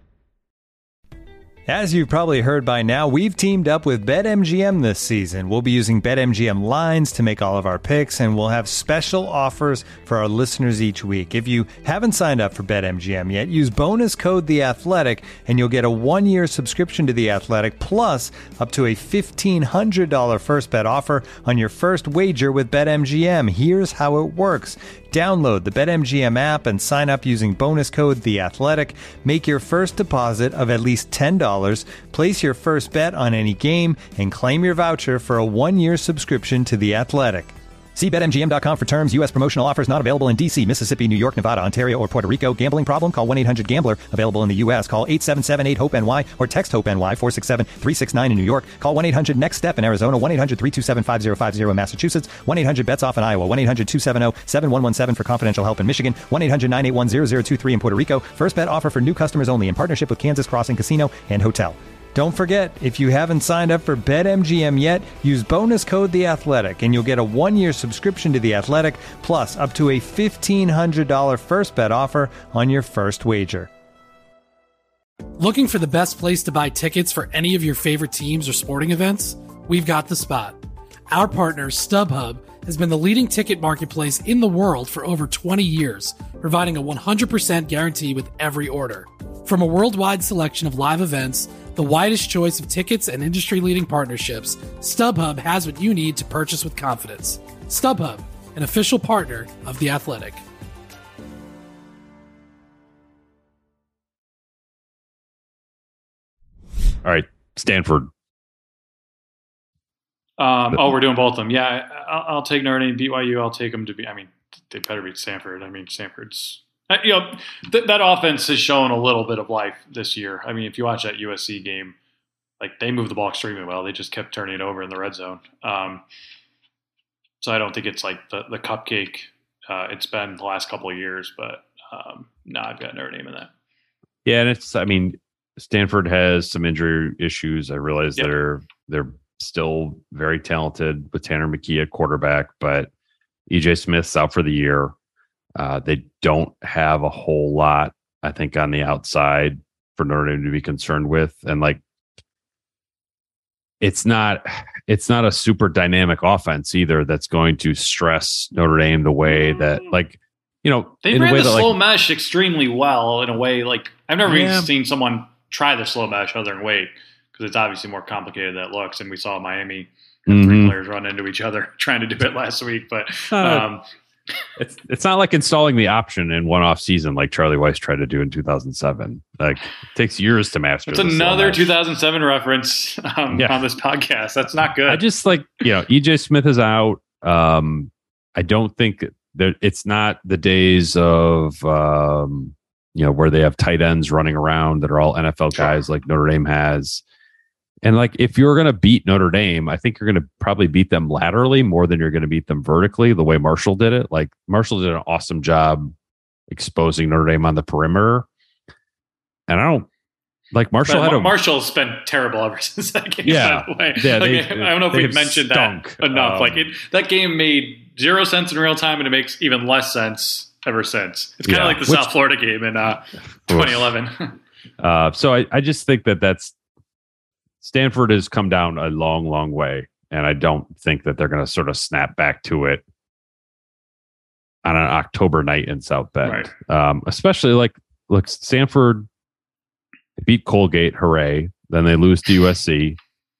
As you've probably heard by now, we've teamed up with BetMGM this season. We'll be using BetMGM lines to make all of our picks, and we'll have special offers for our listeners each week. If you haven't signed up for BetMGM yet, use bonus code The Athletic, and you'll get a one-year subscription to The Athletic, plus up to a fifteen hundred dollars first bet offer on your first wager with BetMGM. Here's how it works. Download the BetMGM app and sign up using bonus code The Athletic. Make your first deposit of at least ten dollars. Place your first bet on any game and claim your voucher for a one-year subscription to The Athletic. See Bet M G M dot com for terms. U S promotional offers not available in D C, Mississippi, New York, Nevada, Ontario, or Puerto Rico. Gambling problem? Call one eight hundred gambler. Available in the U S. Call eight seven seven eight hope N Y or text HOPE-NY four six seven three six nine in New York. Call one eight hundred next step in Arizona. one eight hundred three two seven five zero five zero in Massachusetts. one eight hundred bets off in Iowa. one eight hundred two seven zero seven one one seven for confidential help in Michigan. one eight hundred nine eight one zero zero two three in Puerto Rico. First bet offer for new customers only in partnership with Kansas Crossing Casino and Hotel. Don't forget, if you haven't signed up for BetMGM yet, use bonus code The Athletic, and you'll get a one-year subscription to The Athletic, plus up to a fifteen hundred dollars first bet offer on your first wager. Looking for the best place to buy tickets for any of your favorite teams or sporting events? We've got the spot. Our partner, StubHub, has been the leading ticket marketplace in the world for over twenty years, providing a one hundred percent guarantee with every order. From a worldwide selection of live events, the widest choice of tickets and industry-leading partnerships, StubHub has what you need to purchase with confidence. StubHub, an official partner of The Athletic. All right, Stanford. Um, oh, we're doing both of them. Yeah, I- I'll, I'll take Notre Dame, B Y U. I'll take them to be. I mean, they better beat Stanford. I mean, Stanford's. uh, You know, th- that offense has shown a little bit of life this year. I mean, if you watch that U S C game, like they moved the ball extremely well. They just kept turning it over in the red zone. Um, so I don't think it's like the the cupcake uh, it's been the last couple of years. But um, no, I've got Notre Dame in that. Yeah, and it's. I mean, Stanford has some injury issues. I realize Yep. they're they're still very talented with Tanner McKee at quarterback, but E J Smith's out for the year. Uh, they don't have a whole lot, I think, on the outside for Notre Dame to be concerned with, and like, it's not it's not a super dynamic offense either that's going to stress Notre Dame the way that, like, you know, They in a ran way the that, slow like, mesh extremely well in a way like I've never Yeah. even seen someone try the slow mesh other than Wade because it's obviously more complicated than it looks. And we saw Miami have three Mhm. players run into each other trying to do it last week. But Uh, um, it's it's not like installing the option in one off season like Charlie Weiss tried to do in two thousand seven. Like it takes years to master. It's another two thousand seven reference um, yeah. on this podcast. That's not good. I just like, you know, E J Smith is out. Um, I don't think that it's not the days of, um, you know, where they have tight ends running around that are all N F L guys like Notre Dame has. And like, if you're going to beat Notre Dame, I think you're going to probably beat them laterally more than you're going to beat them vertically, the way Marshall did it. Like Marshall did an awesome job exposing Notre Dame on the perimeter. And I don't like Marshall. But had a, Marshall's been terrible ever since that game. Yeah, by the way. yeah like, they, I don't know if we've mentioned stunk. that enough. Um, like it, that game made zero sense in real time, and it makes even less sense ever since. It's kind of yeah, like the which, South Florida game in uh, twenty eleven. uh, so I, I just think that that's Stanford has come down a long, long way, and I don't think that they're going to sort of snap back to it on an October night in South Bend. Right. Um, especially like, look, Stanford beat Colgate, hooray! Then they lose to U S C.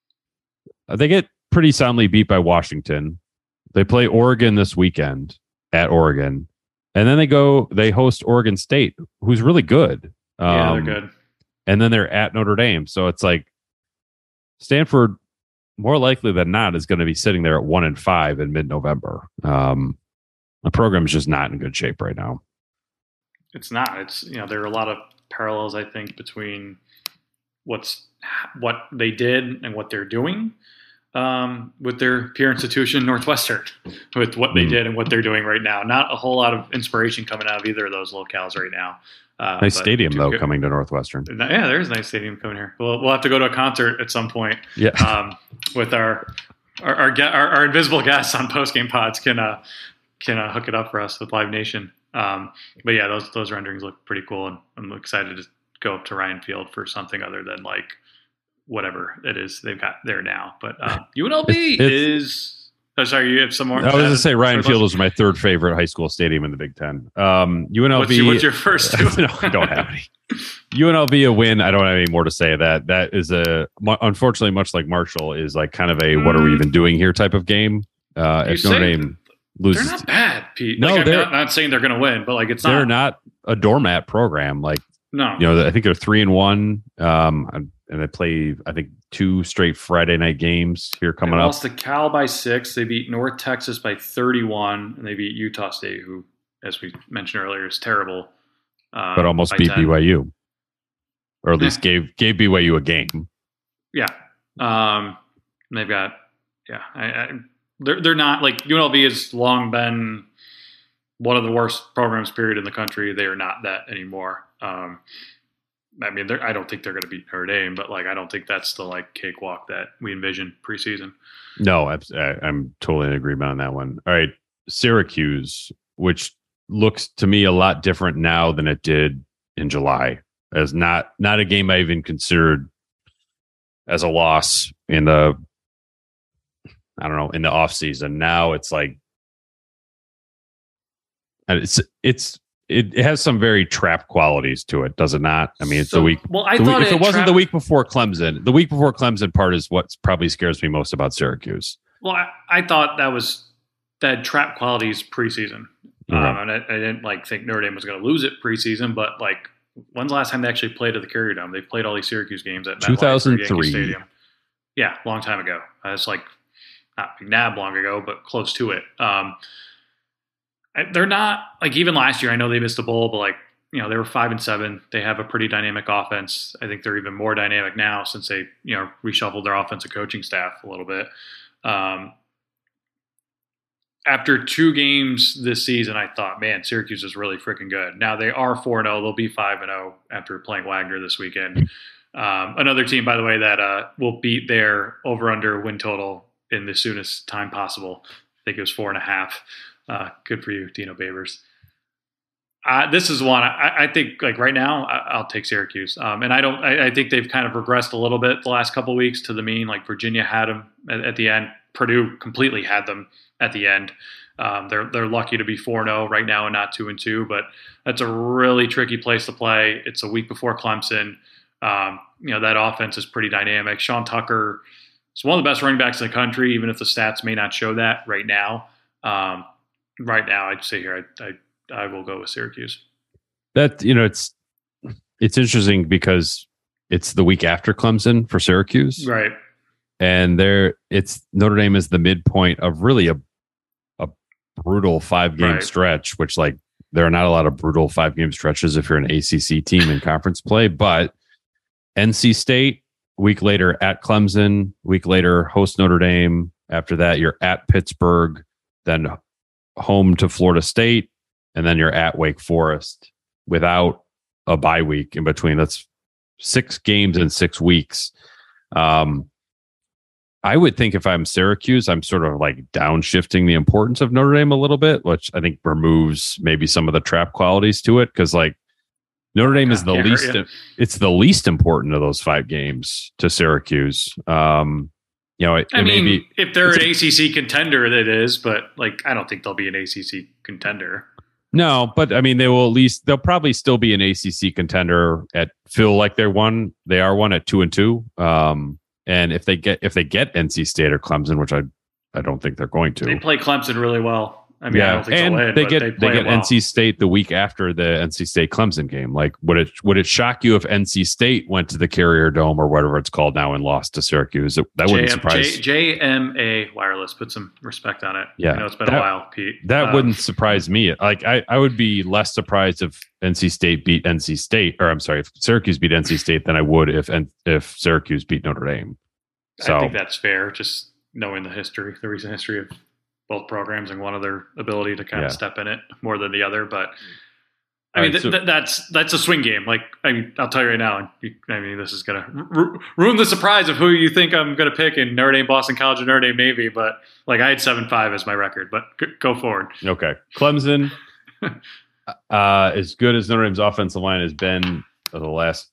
They get pretty soundly beat by Washington. They play Oregon this weekend at Oregon, and then they go. They host Oregon State, who's really good. Um, yeah, they're good. And then they're at Notre Dame, so it's like Stanford, more likely than not, is going to be sitting there at one and five in mid-November. Um, the program is just not in good shape right now. It's not. It's you know there are a lot of parallels, I think, between what's what they did and what they're doing um, with their peer institution, Northwestern, with what they mm. did and what they're doing right now. Not a whole lot of inspiration coming out of either of those locales right now. Uh, nice stadium, though, good. coming to Northwestern. Yeah, there's a nice stadium coming here. We'll we'll have to go to a concert at some point. Yeah. Um, with our our our, our our invisible guests on postgame pods can uh, can uh, hook it up for us with Live Nation. Um, but yeah, those those renderings look pretty cool, and I'm excited to go up to Ryan Field for something other than like whatever it is they've got there now. But uh, U N L V it's, is. Oh, sorry, you have some more. I was going to say Ryan Field was my third favorite high school stadium in the Big Ten. Um, U N L V. What's your, what's your first two? No, I don't have any. U N L V a win. I don't have any more to say. That that is a unfortunately much like Marshall is like kind of a what are we even doing here type of game. Uh, if Notre Dame loses, they're not bad, Pete. No, like, they're I'm not, not saying they're going to win, but like it's they're not. not a doormat program. Like no, you know, I think they're three and one. Um, and they play, I think, two straight Friday night games here coming they up. Lost to Cal by six. They beat North Texas by thirty-one, and they beat Utah State, who, as we mentioned earlier, is terrible. Um, but almost beat ten. B Y U, or at least yeah. gave gave B Y U a game. Yeah, um, and they've got yeah. I, I, they're they're not like U N L V has long been one of the worst programs period in the country. They are not that anymore. Um, I mean, I don't think they're going to beat Notre Dame, but like I don't think that's the like cakewalk that we envisioned preseason. No, I, I'm totally in agreement on that one. All right, Syracuse, which looks to me a lot different now than it did in July, as not not a game I even considered as a loss in the I don't know in the off season. Now it's like it's it's. It, it has some very trap qualities to it, does it not? I mean, it's so, the week. Well, I the thought week, it if it wasn't trapped, the week before Clemson, the week before Clemson part is what probably scares me most about Syracuse. Well, I, I thought that was that trap qualities preseason, mm-hmm. um, and I, I didn't like think Notre Dame was going to lose it preseason. But like, when's the last time they actually played at the Carrier Dome? They've played all these Syracuse games at two thousand three Stadium. Yeah, long time ago. Uh, it's like not McNabb long ago, but close to it. Um, They're not like even last year. I know they missed a bowl, but like you know they were five and seven. They have a pretty dynamic offense. I think they're even more dynamic now since they you know reshuffled their offensive coaching staff a little bit. Um, after two games this season, I thought, man, Syracuse is really freaking good. Now they are four and zero. They'll be five and zero after playing Wagner this weekend. Um, another team, by the way, that uh, will beat their over under win total in the soonest time possible. I think it was four and a half. Uh, good for you, Dino Babers. Uh, this is one I, I think like right now I, I'll take Syracuse. Um, and I don't, I, I think they've kind of regressed a little bit the last couple of weeks to the mean. Like Virginia had them at, at the end. Purdue completely had them at the end. Um, they're, they're lucky to be four and oh right now and not two and two, but that's a really tricky place to play. It's a week before Clemson. Um, you know, that offense is pretty dynamic. Sean Tucker is one of the best running backs in the country, even if the stats may not show that right now. Um, right now, I'd say here, I, I I will go with Syracuse. That you know, it's it's interesting because it's the week after Clemson for Syracuse, right? And there, it's Notre Dame is the midpoint of really a a brutal five game Right. stretch, which like there are not a lot of brutal five game stretches if you're an A C C team in conference play, but N C State week later at Clemson, week later host Notre Dame. After that, you're at Pittsburgh, then home to Florida State, and then you're at Wake Forest without a bye week in between. That's six games in six weeks. Um, I would think if I'm Syracuse, I'm sort of like downshifting the importance of Notre Dame a little bit, which I think removes maybe some of the trap qualities to it. Cause like Notre Dame is the can't least, hurt you. it's the least important of those five games to Syracuse. Um, you know, it, I it mean, may be, if they're it's an a- A C C contender, it is, but like I don't think they'll be an A C C contender. no, but I mean, they will at least, they'll probably still be an A C C contender at feel like they're one, they are one at two and two. Um, and if they get, if they get N C State or Clemson, which I, I don't think they're going to. They play Clemson really well. I mean, I Yeah, don't think and they'll win, they but get they they, play get well. N C State the week after the N C State Clemson game. Like, would it would it shock you if N C State went to the Carrier Dome or whatever it's called now and lost to Syracuse? That, that wouldn't J M, surprise. J, JMA Wireless. Put some respect on it. Yeah, I know it's been that- a while, Pete. that Uh, wouldn't surprise me. Like, I, I would be less surprised if N C State beat N C State, or I'm sorry, if Syracuse beat N C State than I would if if Syracuse beat Notre Dame. So I think that's fair. Just knowing the history, the recent history of both programs and one of their ability to kind Yeah. of step in it more than the other. But I All mean, right, th- so- th- that's that's a swing game. Like, I mean, I'll tell you right now. you- I mean, this is gonna ru- ruin the surprise of who you think I'm gonna pick in Notre Dame, Boston College, and Notre Dame Navy. But like, I had seven five as my record. But g- go forward. Okay. Clemson, uh, as good as Notre Dame's offensive line has been for the last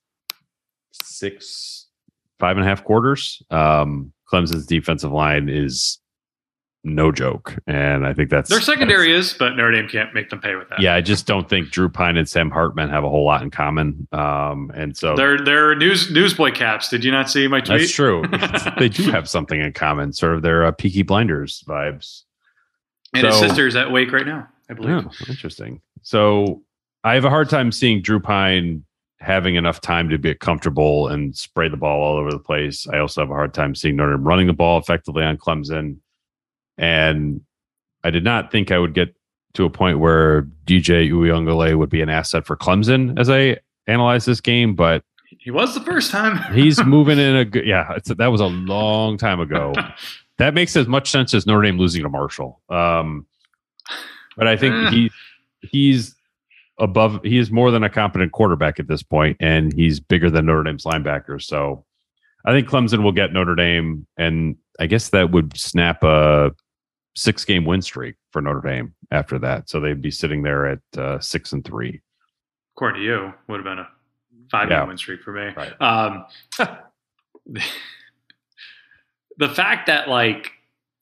six, five and a half quarters, um, Clemson's defensive line is no joke. And I think that's Their secondary is, but Notre Dame can't make them pay with that. yeah, I just don't think Drew Pine and Sam Hartman have a whole lot in common. Um, and so They're they're news newsboy caps. Did you not see my tweet? that's true. They do have something in common, sort of their uh, Peaky Blinders vibes. And his So- sister's at Wake right now, I believe. Oh, interesting. So I have a hard time seeing Drew Pine having enough time to get comfortable and spray the ball all over the place. I also have a hard time seeing Notre Dame running the ball effectively on Clemson. And I did not think I would get to a point where D J Uyunglele would be an asset for Clemson as I analyze this game, but He was the first time. he's moving in a good, yeah, it's, that was a long time ago. That makes as much sense as Notre Dame losing to Marshall. Um, but I think Eh. he he's above. He is more than a competent quarterback at this point, and he's bigger than Notre Dame's linebackers. So I think Clemson will get Notre Dame, and I guess that would snap a six-game win streak for Notre Dame after that. So they'd be sitting there at uh, six and three. According to you, would have been a five game Yeah. win streak for me. Right. Um, the fact that like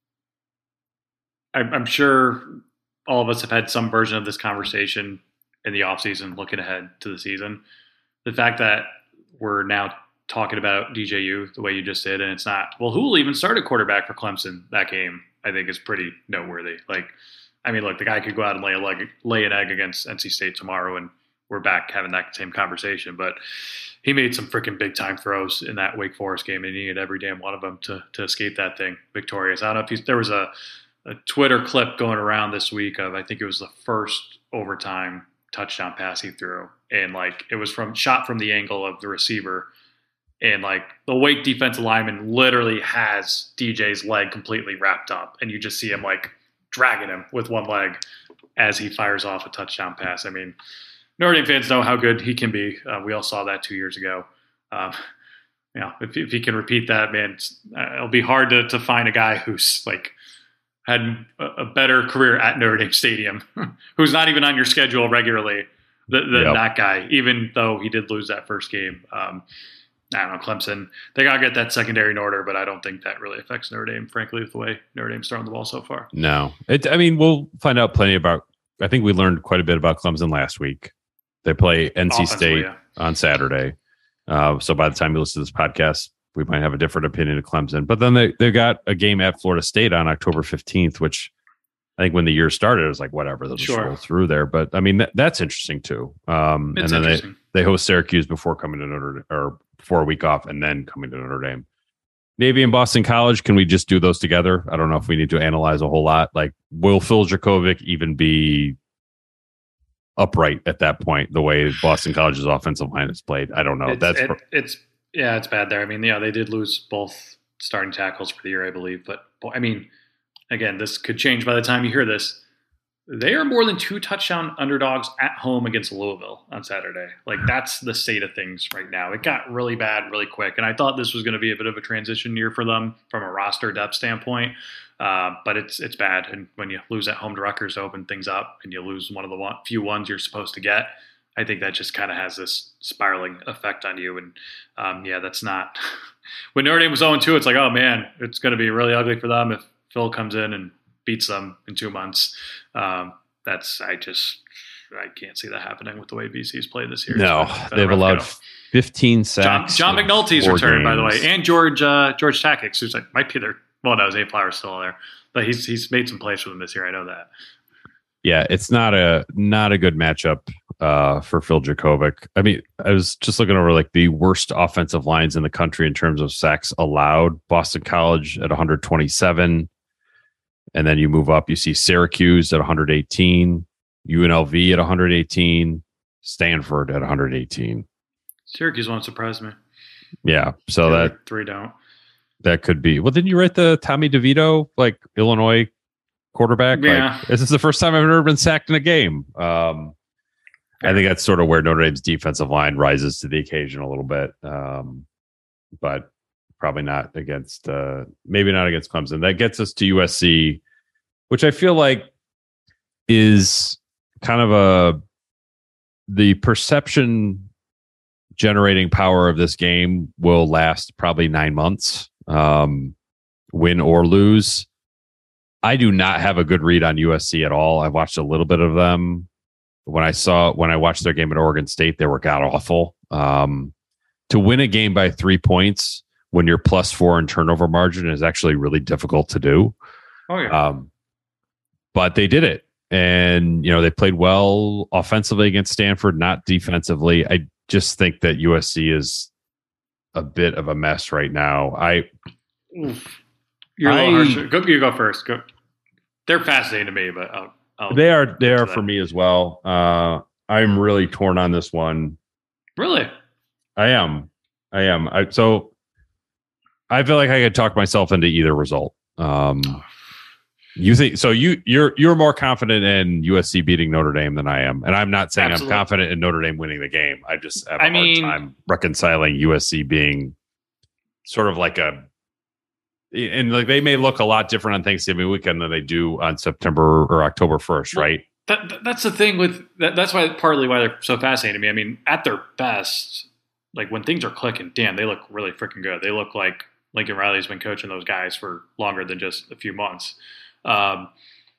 I'm, I'm sure all of us have had some version of this conversation in the offseason looking ahead to the season. The fact that we're now talking about D J U the way you just did, and it's not, well, who will even start a quarterback for Clemson that game, I think is pretty noteworthy. Like, I mean, look, the guy could go out and lay a leg, lay an egg against N C State tomorrow, and we're back having that same conversation. But he made some freaking big time throws in that Wake Forest game, and he needed every damn one of them to to escape that thing victorious. I don't know if he's, there was a, a Twitter clip going around this week of, I think it was the first overtime touchdown pass he threw, and like it was from shot from the angle of the receiver, and like the Wake defensive lineman literally has D J's leg completely wrapped up, and you just see him like dragging him with one leg as he fires off a touchdown pass. I mean, Notre Dame fans know how good he can be. Uh, we all saw that two years ago. Um, you know, if, if he can repeat that, man, it's, uh, it'll be hard to, to find a guy who's like had a, a better career at Notre Dame Stadium, who's not even on your schedule regularly than, than Yep. that guy, even though he did lose that first game. Um, I don't know, Clemson, they got to get that secondary in order, but I don't think that really affects Notre Dame, frankly, with the way Notre Dame's throwing the ball so far. No, it, I mean, we'll find out plenty about. I think we learned quite a bit about Clemson last week. They play N C Offensively, State yeah. on Saturday. Uh, so by the time you listen to this podcast, we might have a different opinion of Clemson. But then they they got a game at Florida State on October fifteenth, which I think when the year started, it was like, whatever, they'll just Sure. roll through there. But I mean, that, that's interesting too. Um, and It's then they, interesting. they host Syracuse before coming to Notre or before a week off and then coming to Notre Dame. Navy and Boston College, can we just do those together? I don't know if we need to analyze a whole lot. Like, will Phil Dracovic even be upright at that point, the way Boston College's offensive line is played? I don't know. It's, That's it, it's yeah, it's bad there. I mean, yeah, they did lose both starting tackles for the year, I believe. But I mean, again, this could change by the time you hear this. They are more than two touchdown underdogs at home against Louisville on Saturday. Like, that's the state of things right now. It got really bad really quick, and I thought this was going to be a bit of a transition year for them from a roster depth standpoint. Uh, but it's it's bad, and when you lose at home to Rutgers to open things up, and you lose one of the one, few ones you're supposed to get, I think that just kind of has this spiraling effect on you. And um, yeah, that's not when Notre Dame was oh and two. It's like, oh man, it's going to be really ugly for them if Phil comes in and beats them in two months. Um, that's I just I can't see that happening with the way B C's played this year. no, It's been- been a they've rough allowed go. fifteen John, sacks. John in McNulty's four returned, by the way, games. and George uh, George Takix, who's like might be their well, no, Zay Flowers still there, but he's he's made some plays for them this year. I know that. Yeah, it's not a not a good matchup uh, for Phil Dracovic. I mean, I was just looking over like the worst offensive lines in the country in terms of sacks allowed. Boston College at one hundred twenty-seven, and then you move up, you see Syracuse at one hundred eighteen, U N L V at one hundred eighteen, Stanford at one hundred eighteen. Syracuse won't surprise me. Yeah, so The that other three don't. that could be. Well, didn't you write the Tommy DeVito like Illinois quarterback? Yeah. Like, this is the first time I've ever been sacked in a game. Um, I think that's sort of where Notre Dame's defensive line rises to the occasion a little bit, um, but probably not against, uh, maybe not against Clemson. That gets us to U S C, which I feel like is kind of a the perception generating power of this game will last probably nine months, um, win or lose. I do not have a good read on U S C at all. I've watched a little bit of them. When I saw when I watched their game at Oregon State, they were god awful. Um, to win a game by three points when you're plus four in turnover margin is actually really difficult to do. Oh yeah. Um, but they did it, and you know they played well offensively against Stanford, not defensively. I just think that U S C is a bit of a mess right now. I Oof. You're a little I- harsh. Go, you go first. Go. They're fascinating to me, but I'll, I'll they are they get to are that. for me as well. Uh, I'm really torn on this one. Really? I am. I am. I, so I feel like I could talk myself into either result. Um, you think so? You you're you're more confident in U S C beating Notre Dame than I am, and I'm not saying Absolutely. I'm confident in Notre Dame winning the game. I just have a I mean- hard time reconciling U S C being sort of like a. And like they may look a lot different on Thanksgiving weekend than they do on September or October first, Well, right? That, that- that's the thing with that, that's why partly why they're so fascinating to me. I mean, at their best, like when things are clicking, damn, they look really freaking good. They look like Lincoln Riley's been coaching those guys for longer than just a few months. Um,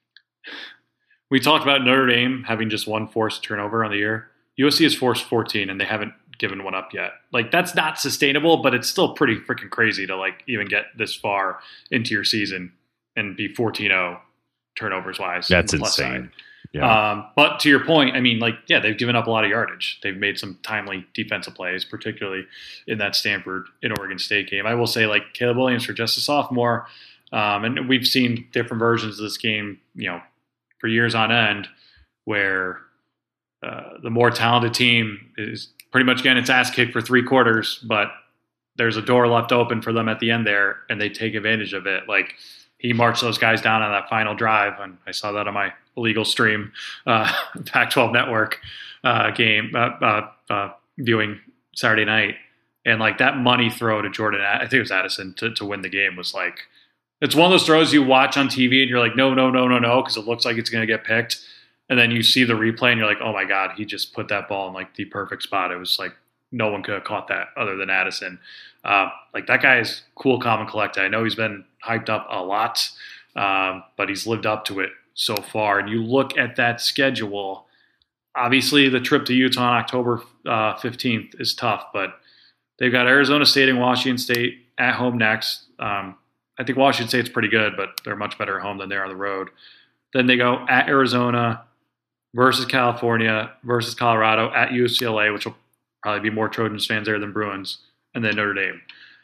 we talked about Notre Dame having just one forced turnover on the year. U S C has forced fourteen, and they haven't given one up yet. Like that's not sustainable, but it's still pretty freaking crazy to like even get this far into your season and be fourteen oh turnovers wise. That's on the plus insane. side. Yeah. Um, but to your point, I mean, like, yeah, they've given up a lot of yardage. They've made some timely defensive plays, particularly in that Stanford and Oregon State game. I will say, like, Caleb Williams for just a sophomore, um, and we've seen different versions of this game, you know, for years on end, where uh, the more talented team is pretty much getting its ass kicked for three quarters, but there's a door left open for them at the end there, and they take advantage of it. Like, he marched those guys down on that final drive, and I saw that on my illegal stream, uh, Pac twelve Network uh, game uh, uh, uh, viewing Saturday night, and like that money throw to Jordan, I think it was Addison to, to win the game was like, it's one of those throws you watch on T V and you're like, no, no, no, no, no, because it looks like it's going to get picked, and then you see the replay and you're like, oh my god, he just put that ball in like the perfect spot. It was like no one could have caught that other than Addison. Uh, like that guy is cool, calm, and collected. I know he's been hyped up a lot, um, but he's lived up to it so far. And you look at that schedule, obviously the trip to Utah on October uh, fifteenth is tough, but they've got Arizona State and Washington State at home next. Um, I think Washington State's pretty good, but they're much better at home than they are on the road. Then they go at Arizona versus California versus Colorado at U C L A, which will probably be more Trojans fans there than Bruins, and then Notre Dame.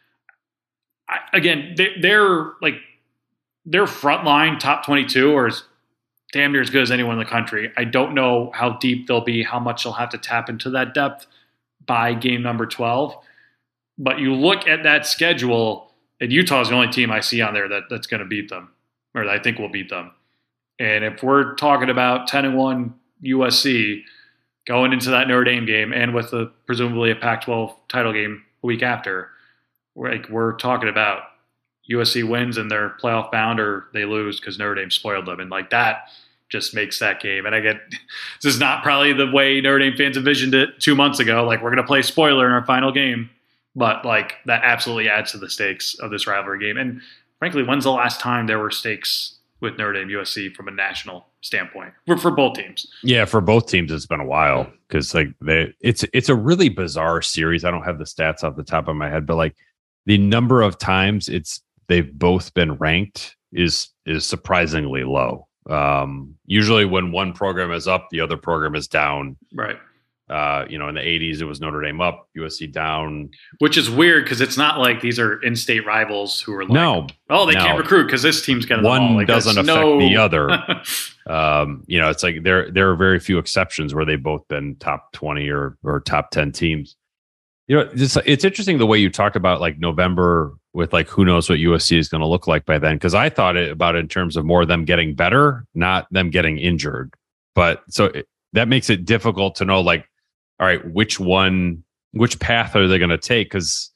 I, again, they, they're like their front line top twenty-two are as damn near as good as anyone in the country. I don't know how deep they'll be, how much they'll have to tap into that depth by game number twelve. But you look at that schedule, and Utah is the only team I see on there that, that's going to beat them, or that I think will beat them. And if we're talking about ten and one U S C going into that Notre Dame game, and with a, presumably a Pac twelve title game a week after, we're, like, we're talking about U S C wins and they're playoff bound, or they lose because Notre Dame spoiled them. And like that just makes that game. And I get, this is not probably the way Notre Dame fans envisioned it two months ago. Like, we're going to play spoiler in our final game. But like that absolutely adds to the stakes of this rivalry game. And frankly, when's the last time there were stakes with Notre Dame U S C from a national standpoint for, for both teams? Yeah, for both teams, it's been a while because like they, it's it's a really bizarre series. I don't have the stats off the top of my head, but like the number of times it's they've both been ranked is is surprisingly low. Um, usually, when one program is up, the other program is down. Right. Uh, you know, in the eighties, it was Notre Dame up, U S C down. Which is weird because it's not like these are in-state rivals who are like, no, oh, they no. can't recruit because this team's got one like, doesn't affect no... the other. um, you know, it's like there there are very few exceptions where they've both been top twenty or or top ten teams. You know, it's it's interesting the way you talked about like November with like who knows what U S C is going to look like by then, because I thought it about it in terms of more them getting better, not them getting injured. But so it, that makes it difficult to know like, all right, which one, which path are they going to take? Because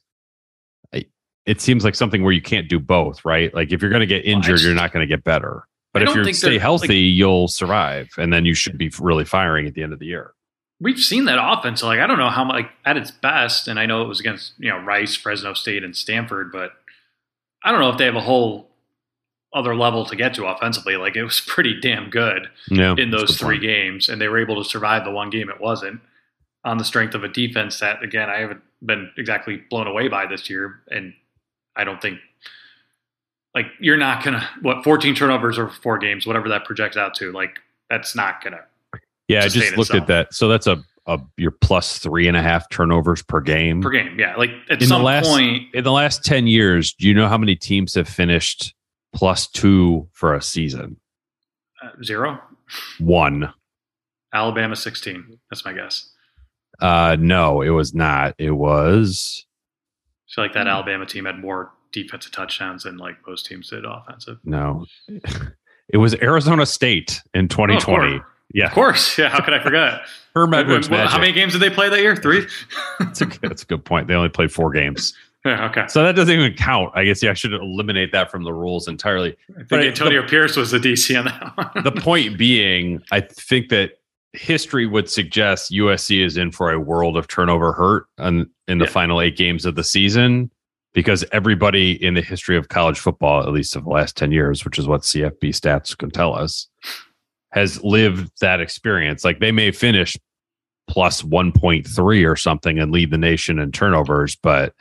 it seems like something where you can't do both, right? Like if you're going to get injured, well, just, you're not going to get better. But if you stay healthy, like, you'll survive, and then you should be really firing at the end of the year. We've seen that offense. Like I don't know how much like, at its best, and I know it was against you know Rice, Fresno State, and Stanford, but I don't know if they have a whole other level to get to offensively. Like it was pretty damn good yeah, in those three point. games, and they were able to survive the one game it wasn't, on the strength of a defense that, again, I haven't been exactly blown away by this year. And I don't think, like, you're not going to, what, fourteen turnovers over four games, whatever that projects out to, like, that's not going to. Yeah, I just looked itself. at that. So that's a, a your plus three and a half turnovers per game. Per game, yeah. Like, at in some the last, point. In the last ten years, do you know how many teams have finished plus two for a season? Uh, zero? One. Alabama sixteen. That's my guess. Uh, no, it was not. It was. I feel like that Alabama team had more defensive touchdowns than like most teams did offensive. No, it was Arizona State in twenty twenty. Oh, yeah, of course. Yeah, how could I forget? Herm Edwards well, how many games did they play that year? Three. that's, a, that's a good point. They only played four games. Yeah, okay. So that doesn't even count. I guess yeah, I should eliminate that from the rules entirely. I think but Antonio the, Pierce was the D C on that one. The point being, I think that history would suggest U S C is in for a world of turnover hurt on, in the yeah. final eight games of the season, because everybody in the history of college football, at least of the last ten years, which is what C F B stats can tell us, has lived that experience. Like they may finish plus one point three or something and lead the nation in turnovers, but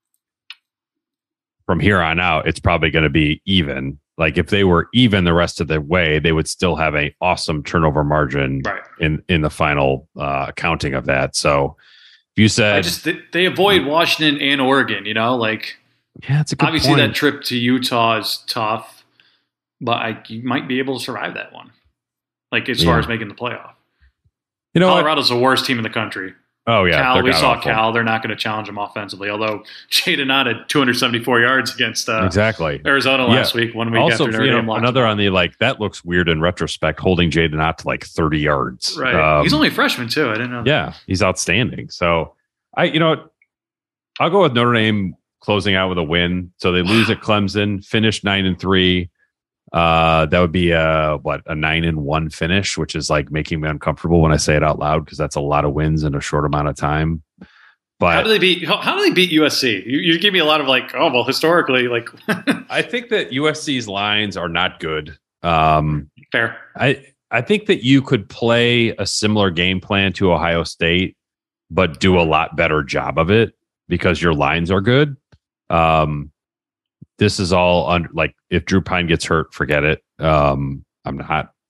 from here on out, it's probably going to be even. Like if they were even the rest of the way, they would still have an awesome turnover margin right. in, in the final uh, accounting of that. So if you said I just they avoid Washington and Oregon, you know, like yeah, it's a good obviously point. That trip to Utah is tough, but I, you might be able to survive that one. Like as yeah. far as making the playoff, you know, Colorado's what? the worst team in the country. Oh yeah, Cal. We saw awful. Cal. They're not going to challenge them offensively. Although Jaden Knott had two hundred seventy-four yards against uh, exactly Arizona last yeah. week. One week also, after Notre you Dame know, lost another on the like that looks weird in retrospect. Holding Jaden Knott to like thirty yards. Right. Um, he's only a freshman too. I didn't know. Yeah, that. he's outstanding. So I, you know, I'll go with Notre Dame closing out with a win. So they lose at Clemson, finish nine and three. Uh, that would be a what a nine and one finish, which is like making me uncomfortable when I say it out loud because that's a lot of wins in a short amount of time. But how do they beat? How do they beat U S C? You, you give me a lot of like, oh well, historically, like. I think that U S C's lines are not good. Um, Fair. I I think that you could play a similar game plan to Ohio State, but do a lot better job of it because your lines are good. Um, this is all under like if Drew Pine gets hurt, forget it. Um, I'm not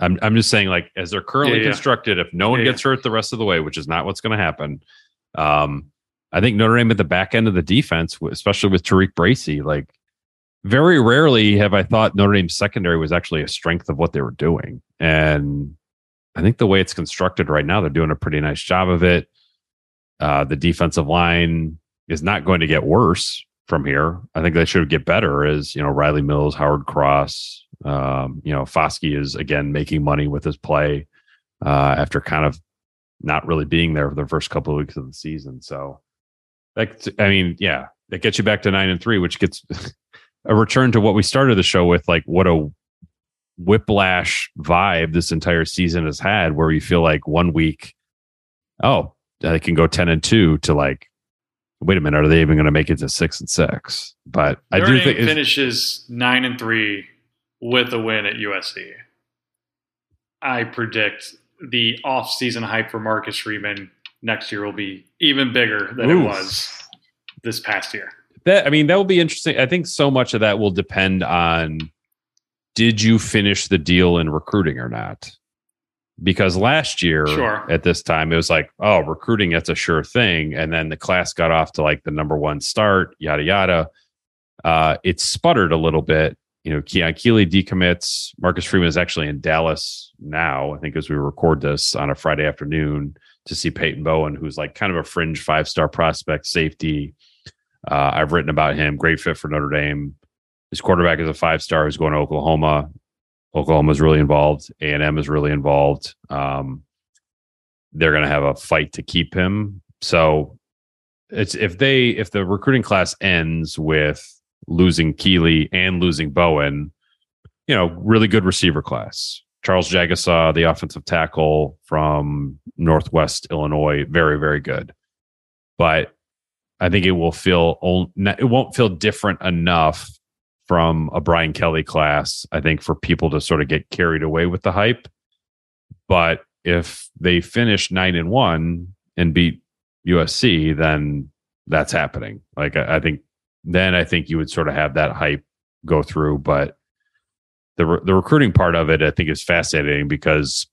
I'm I'm just saying, like, as they're currently Yeah, yeah. constructed, if no one Yeah, gets hurt the rest of the way, which is not what's going to happen, um, I think Notre Dame at the back end of the defense, especially with Tariq Bracy, like, very rarely have I thought Notre Dame's secondary was actually a strength of what they were doing. And I think the way it's constructed right now, they're doing a pretty nice job of it. Uh, the defensive line is not going to get worse from here. I think they should get better as, you know, Riley Mills, Howard Cross, um, you know, Foskey is again making money with his play uh, after kind of not really being there for the first couple of weeks of the season. So, like, I mean, yeah, that gets you back to nine and three, which gets a return to what we started the show with, like what a whiplash vibe this entire season has had, where you feel like one week, oh, they can go ten and two to like, wait a minute, are they even going to make it to six and six? But I Notre do think Dame finishes nine and three with a win at U S C. I predict the off-season hype for Marcus Freeman next year will be even bigger than Oof. it was this past year. that, I mean, that will be interesting. I think so much of that will depend on, did you finish the deal in recruiting or not? Because last year Sure. at this time, it was like, oh, recruiting, that's a sure thing. And then the class got off to like the number one start, yada, yada. Uh, it sputtered a little bit. You know, Keon Keeley decommits. Marcus Freeman is actually in Dallas now, I think, as we record this on a Friday afternoon, to see Peyton Bowen, who's like kind of a fringe five-star prospect safety. Uh, I've written about him. Great fit for Notre Dame. His quarterback is a five-star who's going to Oklahoma. Oklahoma is really involved. A and M is really involved. Um, they're going to have a fight to keep him. So it's if they if the recruiting class ends with losing Keeley and losing Bowen, you know, really good receiver class. Charles Jagasaw, the offensive tackle from Northwest Illinois, very, very good. But I think it will feel it won't feel different enough from a Brian Kelly class, I think, for people to sort of get carried away with the hype. But if they finish nine and one and beat U S C, then that's happening. Like, I, I think then I think you would sort of have that hype go through. But the re- the recruiting part of it, I think, is fascinating because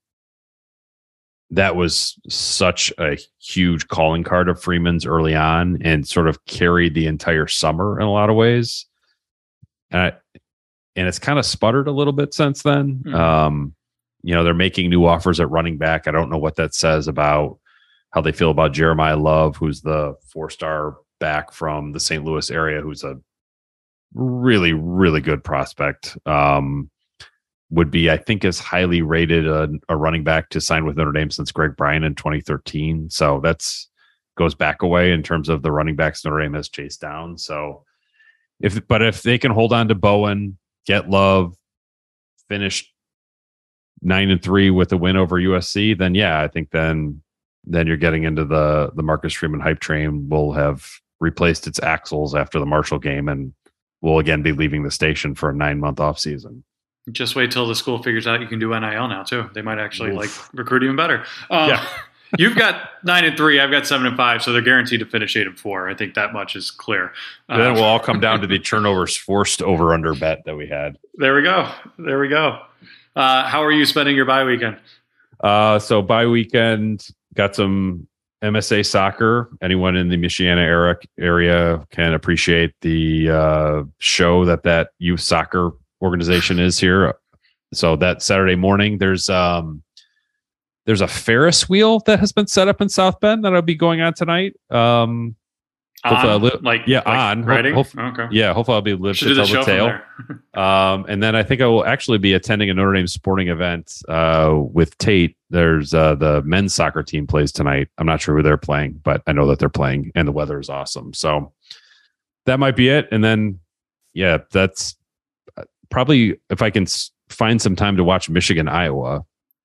that was such a huge calling card of Freeman's early on and sort of carried the entire summer in a lot of ways. And, I, and it's kind of sputtered a little bit since then. Mm-hmm. Um, you know, they're making new offers at running back. I don't know what that says about how they feel about Jeremiah Love, who's the four-star back from the Saint Louis area, who's a really, really good prospect. Um, would be, I think, as highly rated a, a running back to sign with Notre Dame since Greg Bryan in twenty thirteen. So that's goes back away in terms of the running backs Notre Dame has chased down. So if, but if they can hold on to Bowen, get Love, finish nine and three with a win over U S C, then yeah, I think then then you're getting into the the Marcus Freeman hype train. Will have replaced its axles after the Marshall game, and will again be leaving the station for a nine month off season. Just wait till the school figures out you can do N I L now too. They might actually Oof. like recruit even better. Um, yeah. You've got nine and three. I've got seven and five, so they're guaranteed to finish eight and four. I think that much is clear. Uh, then we'll all come down to the turnovers forced over under bet that we had. There we go. There we go. Uh, how are you spending your bye weekend? Uh, so bye weekend, got some M S A soccer. Anyone in the Michiana area area can appreciate the uh, show that that youth soccer organization is here. So that Saturday morning, there's um, there's a Ferris wheel that has been set up in South Bend that'll be going on tonight. Um, on, li- like yeah, like on. Riding? Ho- ho- okay. Yeah, hopefully I'll be live Should to do the tell the tale. um, and then I think I will actually be attending a Notre Dame sporting event uh, with Tate. There's uh, the men's soccer team plays tonight. I'm not sure who they're playing, but I know that they're playing, and the weather is awesome. So that might be it. And then, yeah, that's probably, if I can find some time to watch Michigan, Iowa,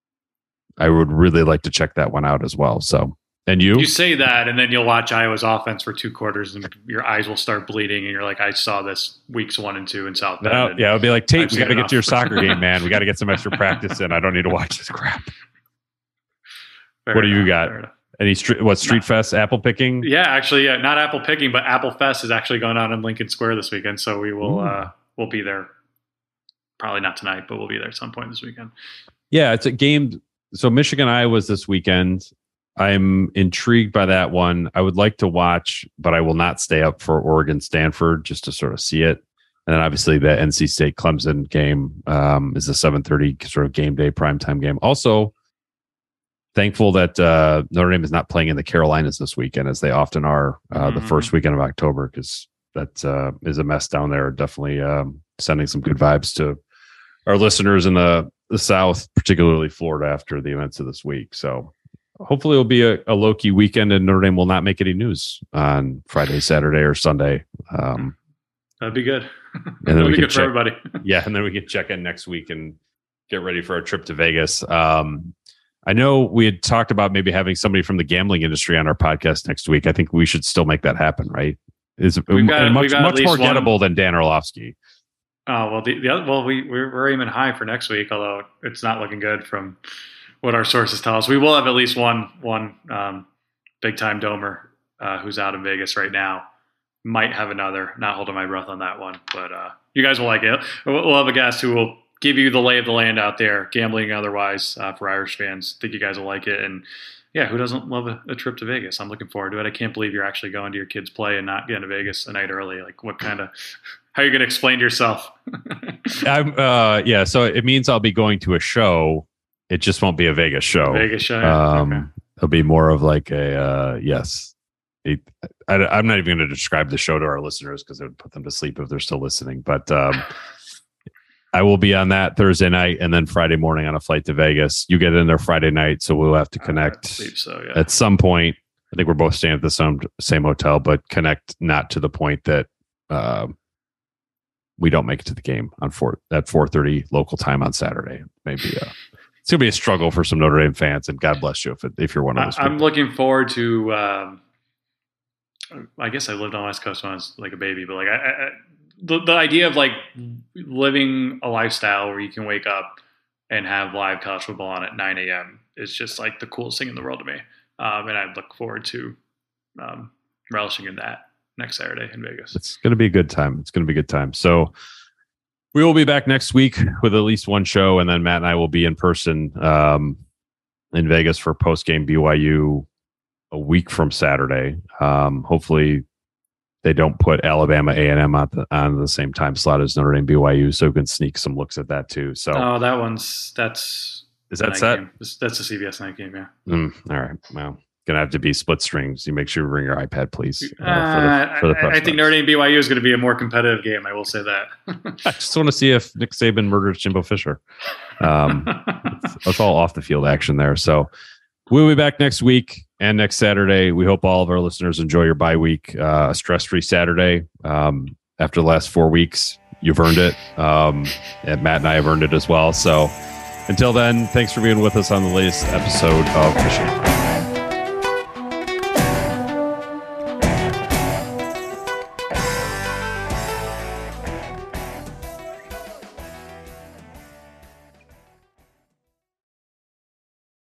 I would really like to check that one out as well. So, and you? You say that, and then you'll watch Iowa's offense for two quarters, and your eyes will start bleeding, and you're like, I saw this weeks one and two in South Bend. No, yeah, it'll be like, Tate, we got to get enough. to your soccer game, man. We got to get some extra practice in. I don't need to watch this crap. Fair what do you enough, got? Any street, what Street no. Fest, apple picking? Yeah, actually, yeah, not apple picking, but Apple Fest is actually going on in Lincoln Square this weekend. So we will, uh, we'll be there. Probably not tonight, but we'll be there at some point this weekend. Yeah, it's a game. So Michigan, Iowa was this weekend. I'm intrigued by that one. I would like to watch, but I will not stay up for Oregon Stanford just to sort of see it. And then obviously the N C State Clemson game um, is a seven thirty sort of game day primetime game. Also, thankful that uh, Notre Dame is not playing in the Carolinas this weekend, as they often are uh, mm-hmm. the first weekend of October, because that uh, is a mess down there. Definitely um, sending some good vibes to our listeners in the, the South, particularly Florida, after the events of this week. So hopefully it'll be a, a low-key weekend and Notre Dame will not make any news on Friday, Saturday, or Sunday. Um, That'd be good. And then we be can good check, for everybody. Yeah, and then we can check in next week and get ready for our trip to Vegas. Um, I know we had talked about maybe having somebody from the gambling industry on our podcast next week. I think we should still make that happen, right? Is we've got, much, we've got much more one, gettable than Dan Orlovsky. Oh, well, the, the other, well, we, we're, we're aiming high for next week, although it's not looking good from what our sources tell us. We will have at least one one um, big-time domer uh, who's out in Vegas right now. Might have another. Not holding my breath on that one, but uh, you guys will like it. We'll have a guest who will give you the lay of the land out there, gambling otherwise, uh, for Irish fans. I think you guys will like it. And, yeah, who doesn't love a, a trip to Vegas? I'm looking forward to it. I can't believe you're actually going to your kids' play and not getting to Vegas a night early. Like, what kind of – how are you going to explain to yourself? I'm, uh, yeah, so it means I'll be going to a show. It just won't be a Vegas show. Vegas show. Um, okay. It'll be more of like a uh, yes. It, I, I'm not even going to describe the show to our listeners because it would put them to sleep if they're still listening. But um, I will be on that Thursday night and then Friday morning on a flight to Vegas. You get in there Friday night, so we'll have to connect so, yeah. at some point. I think we're both staying at the same same hotel, but connect not to the point that uh, we don't make it to the game on four at four thirty local time on Saturday. Maybe uh, it's gonna be a struggle for some Notre Dame fans, and God bless you if it, if you're one of those. I, I'm people. looking forward to. Um, I guess I lived on the West Coast when I was like a baby, but like I, I, the the idea of like living a lifestyle where you can wake up and have live college football on at nine a.m. is just like the coolest thing in the world to me, um, and I look forward to um, relishing in that next Saturday in Vegas. It's going to be a good time. It's going to be a good time. So we will be back next week with at least one show, and then Matt and I will be in person um, in Vegas for post game B Y U a week from Saturday. Um, hopefully they don't put Alabama A and M on the, on the same time slot as Notre Dame B Y U, so we can sneak some looks at that too. So, oh, that one's that's is that set? Game. That's a C B S night game, yeah. Mm, all right, well, gonna have to be split strings. You make sure you bring your iPad, please. Uh, uh, for the, for the I, I think Notre Dame B Y U is going to be a more competitive game. I will say that. I just want to see if Nick Saban murders Jimbo Fisher. Um, it's, it's all off the field action there. So we'll be back next week and next Saturday. We hope all of our listeners enjoy your bye week, uh, a stress-free Saturday. Um, after the last four weeks, you've earned it. Um, and Matt and I have earned it as well. So until then, thanks for being with us on the latest episode of Michigan.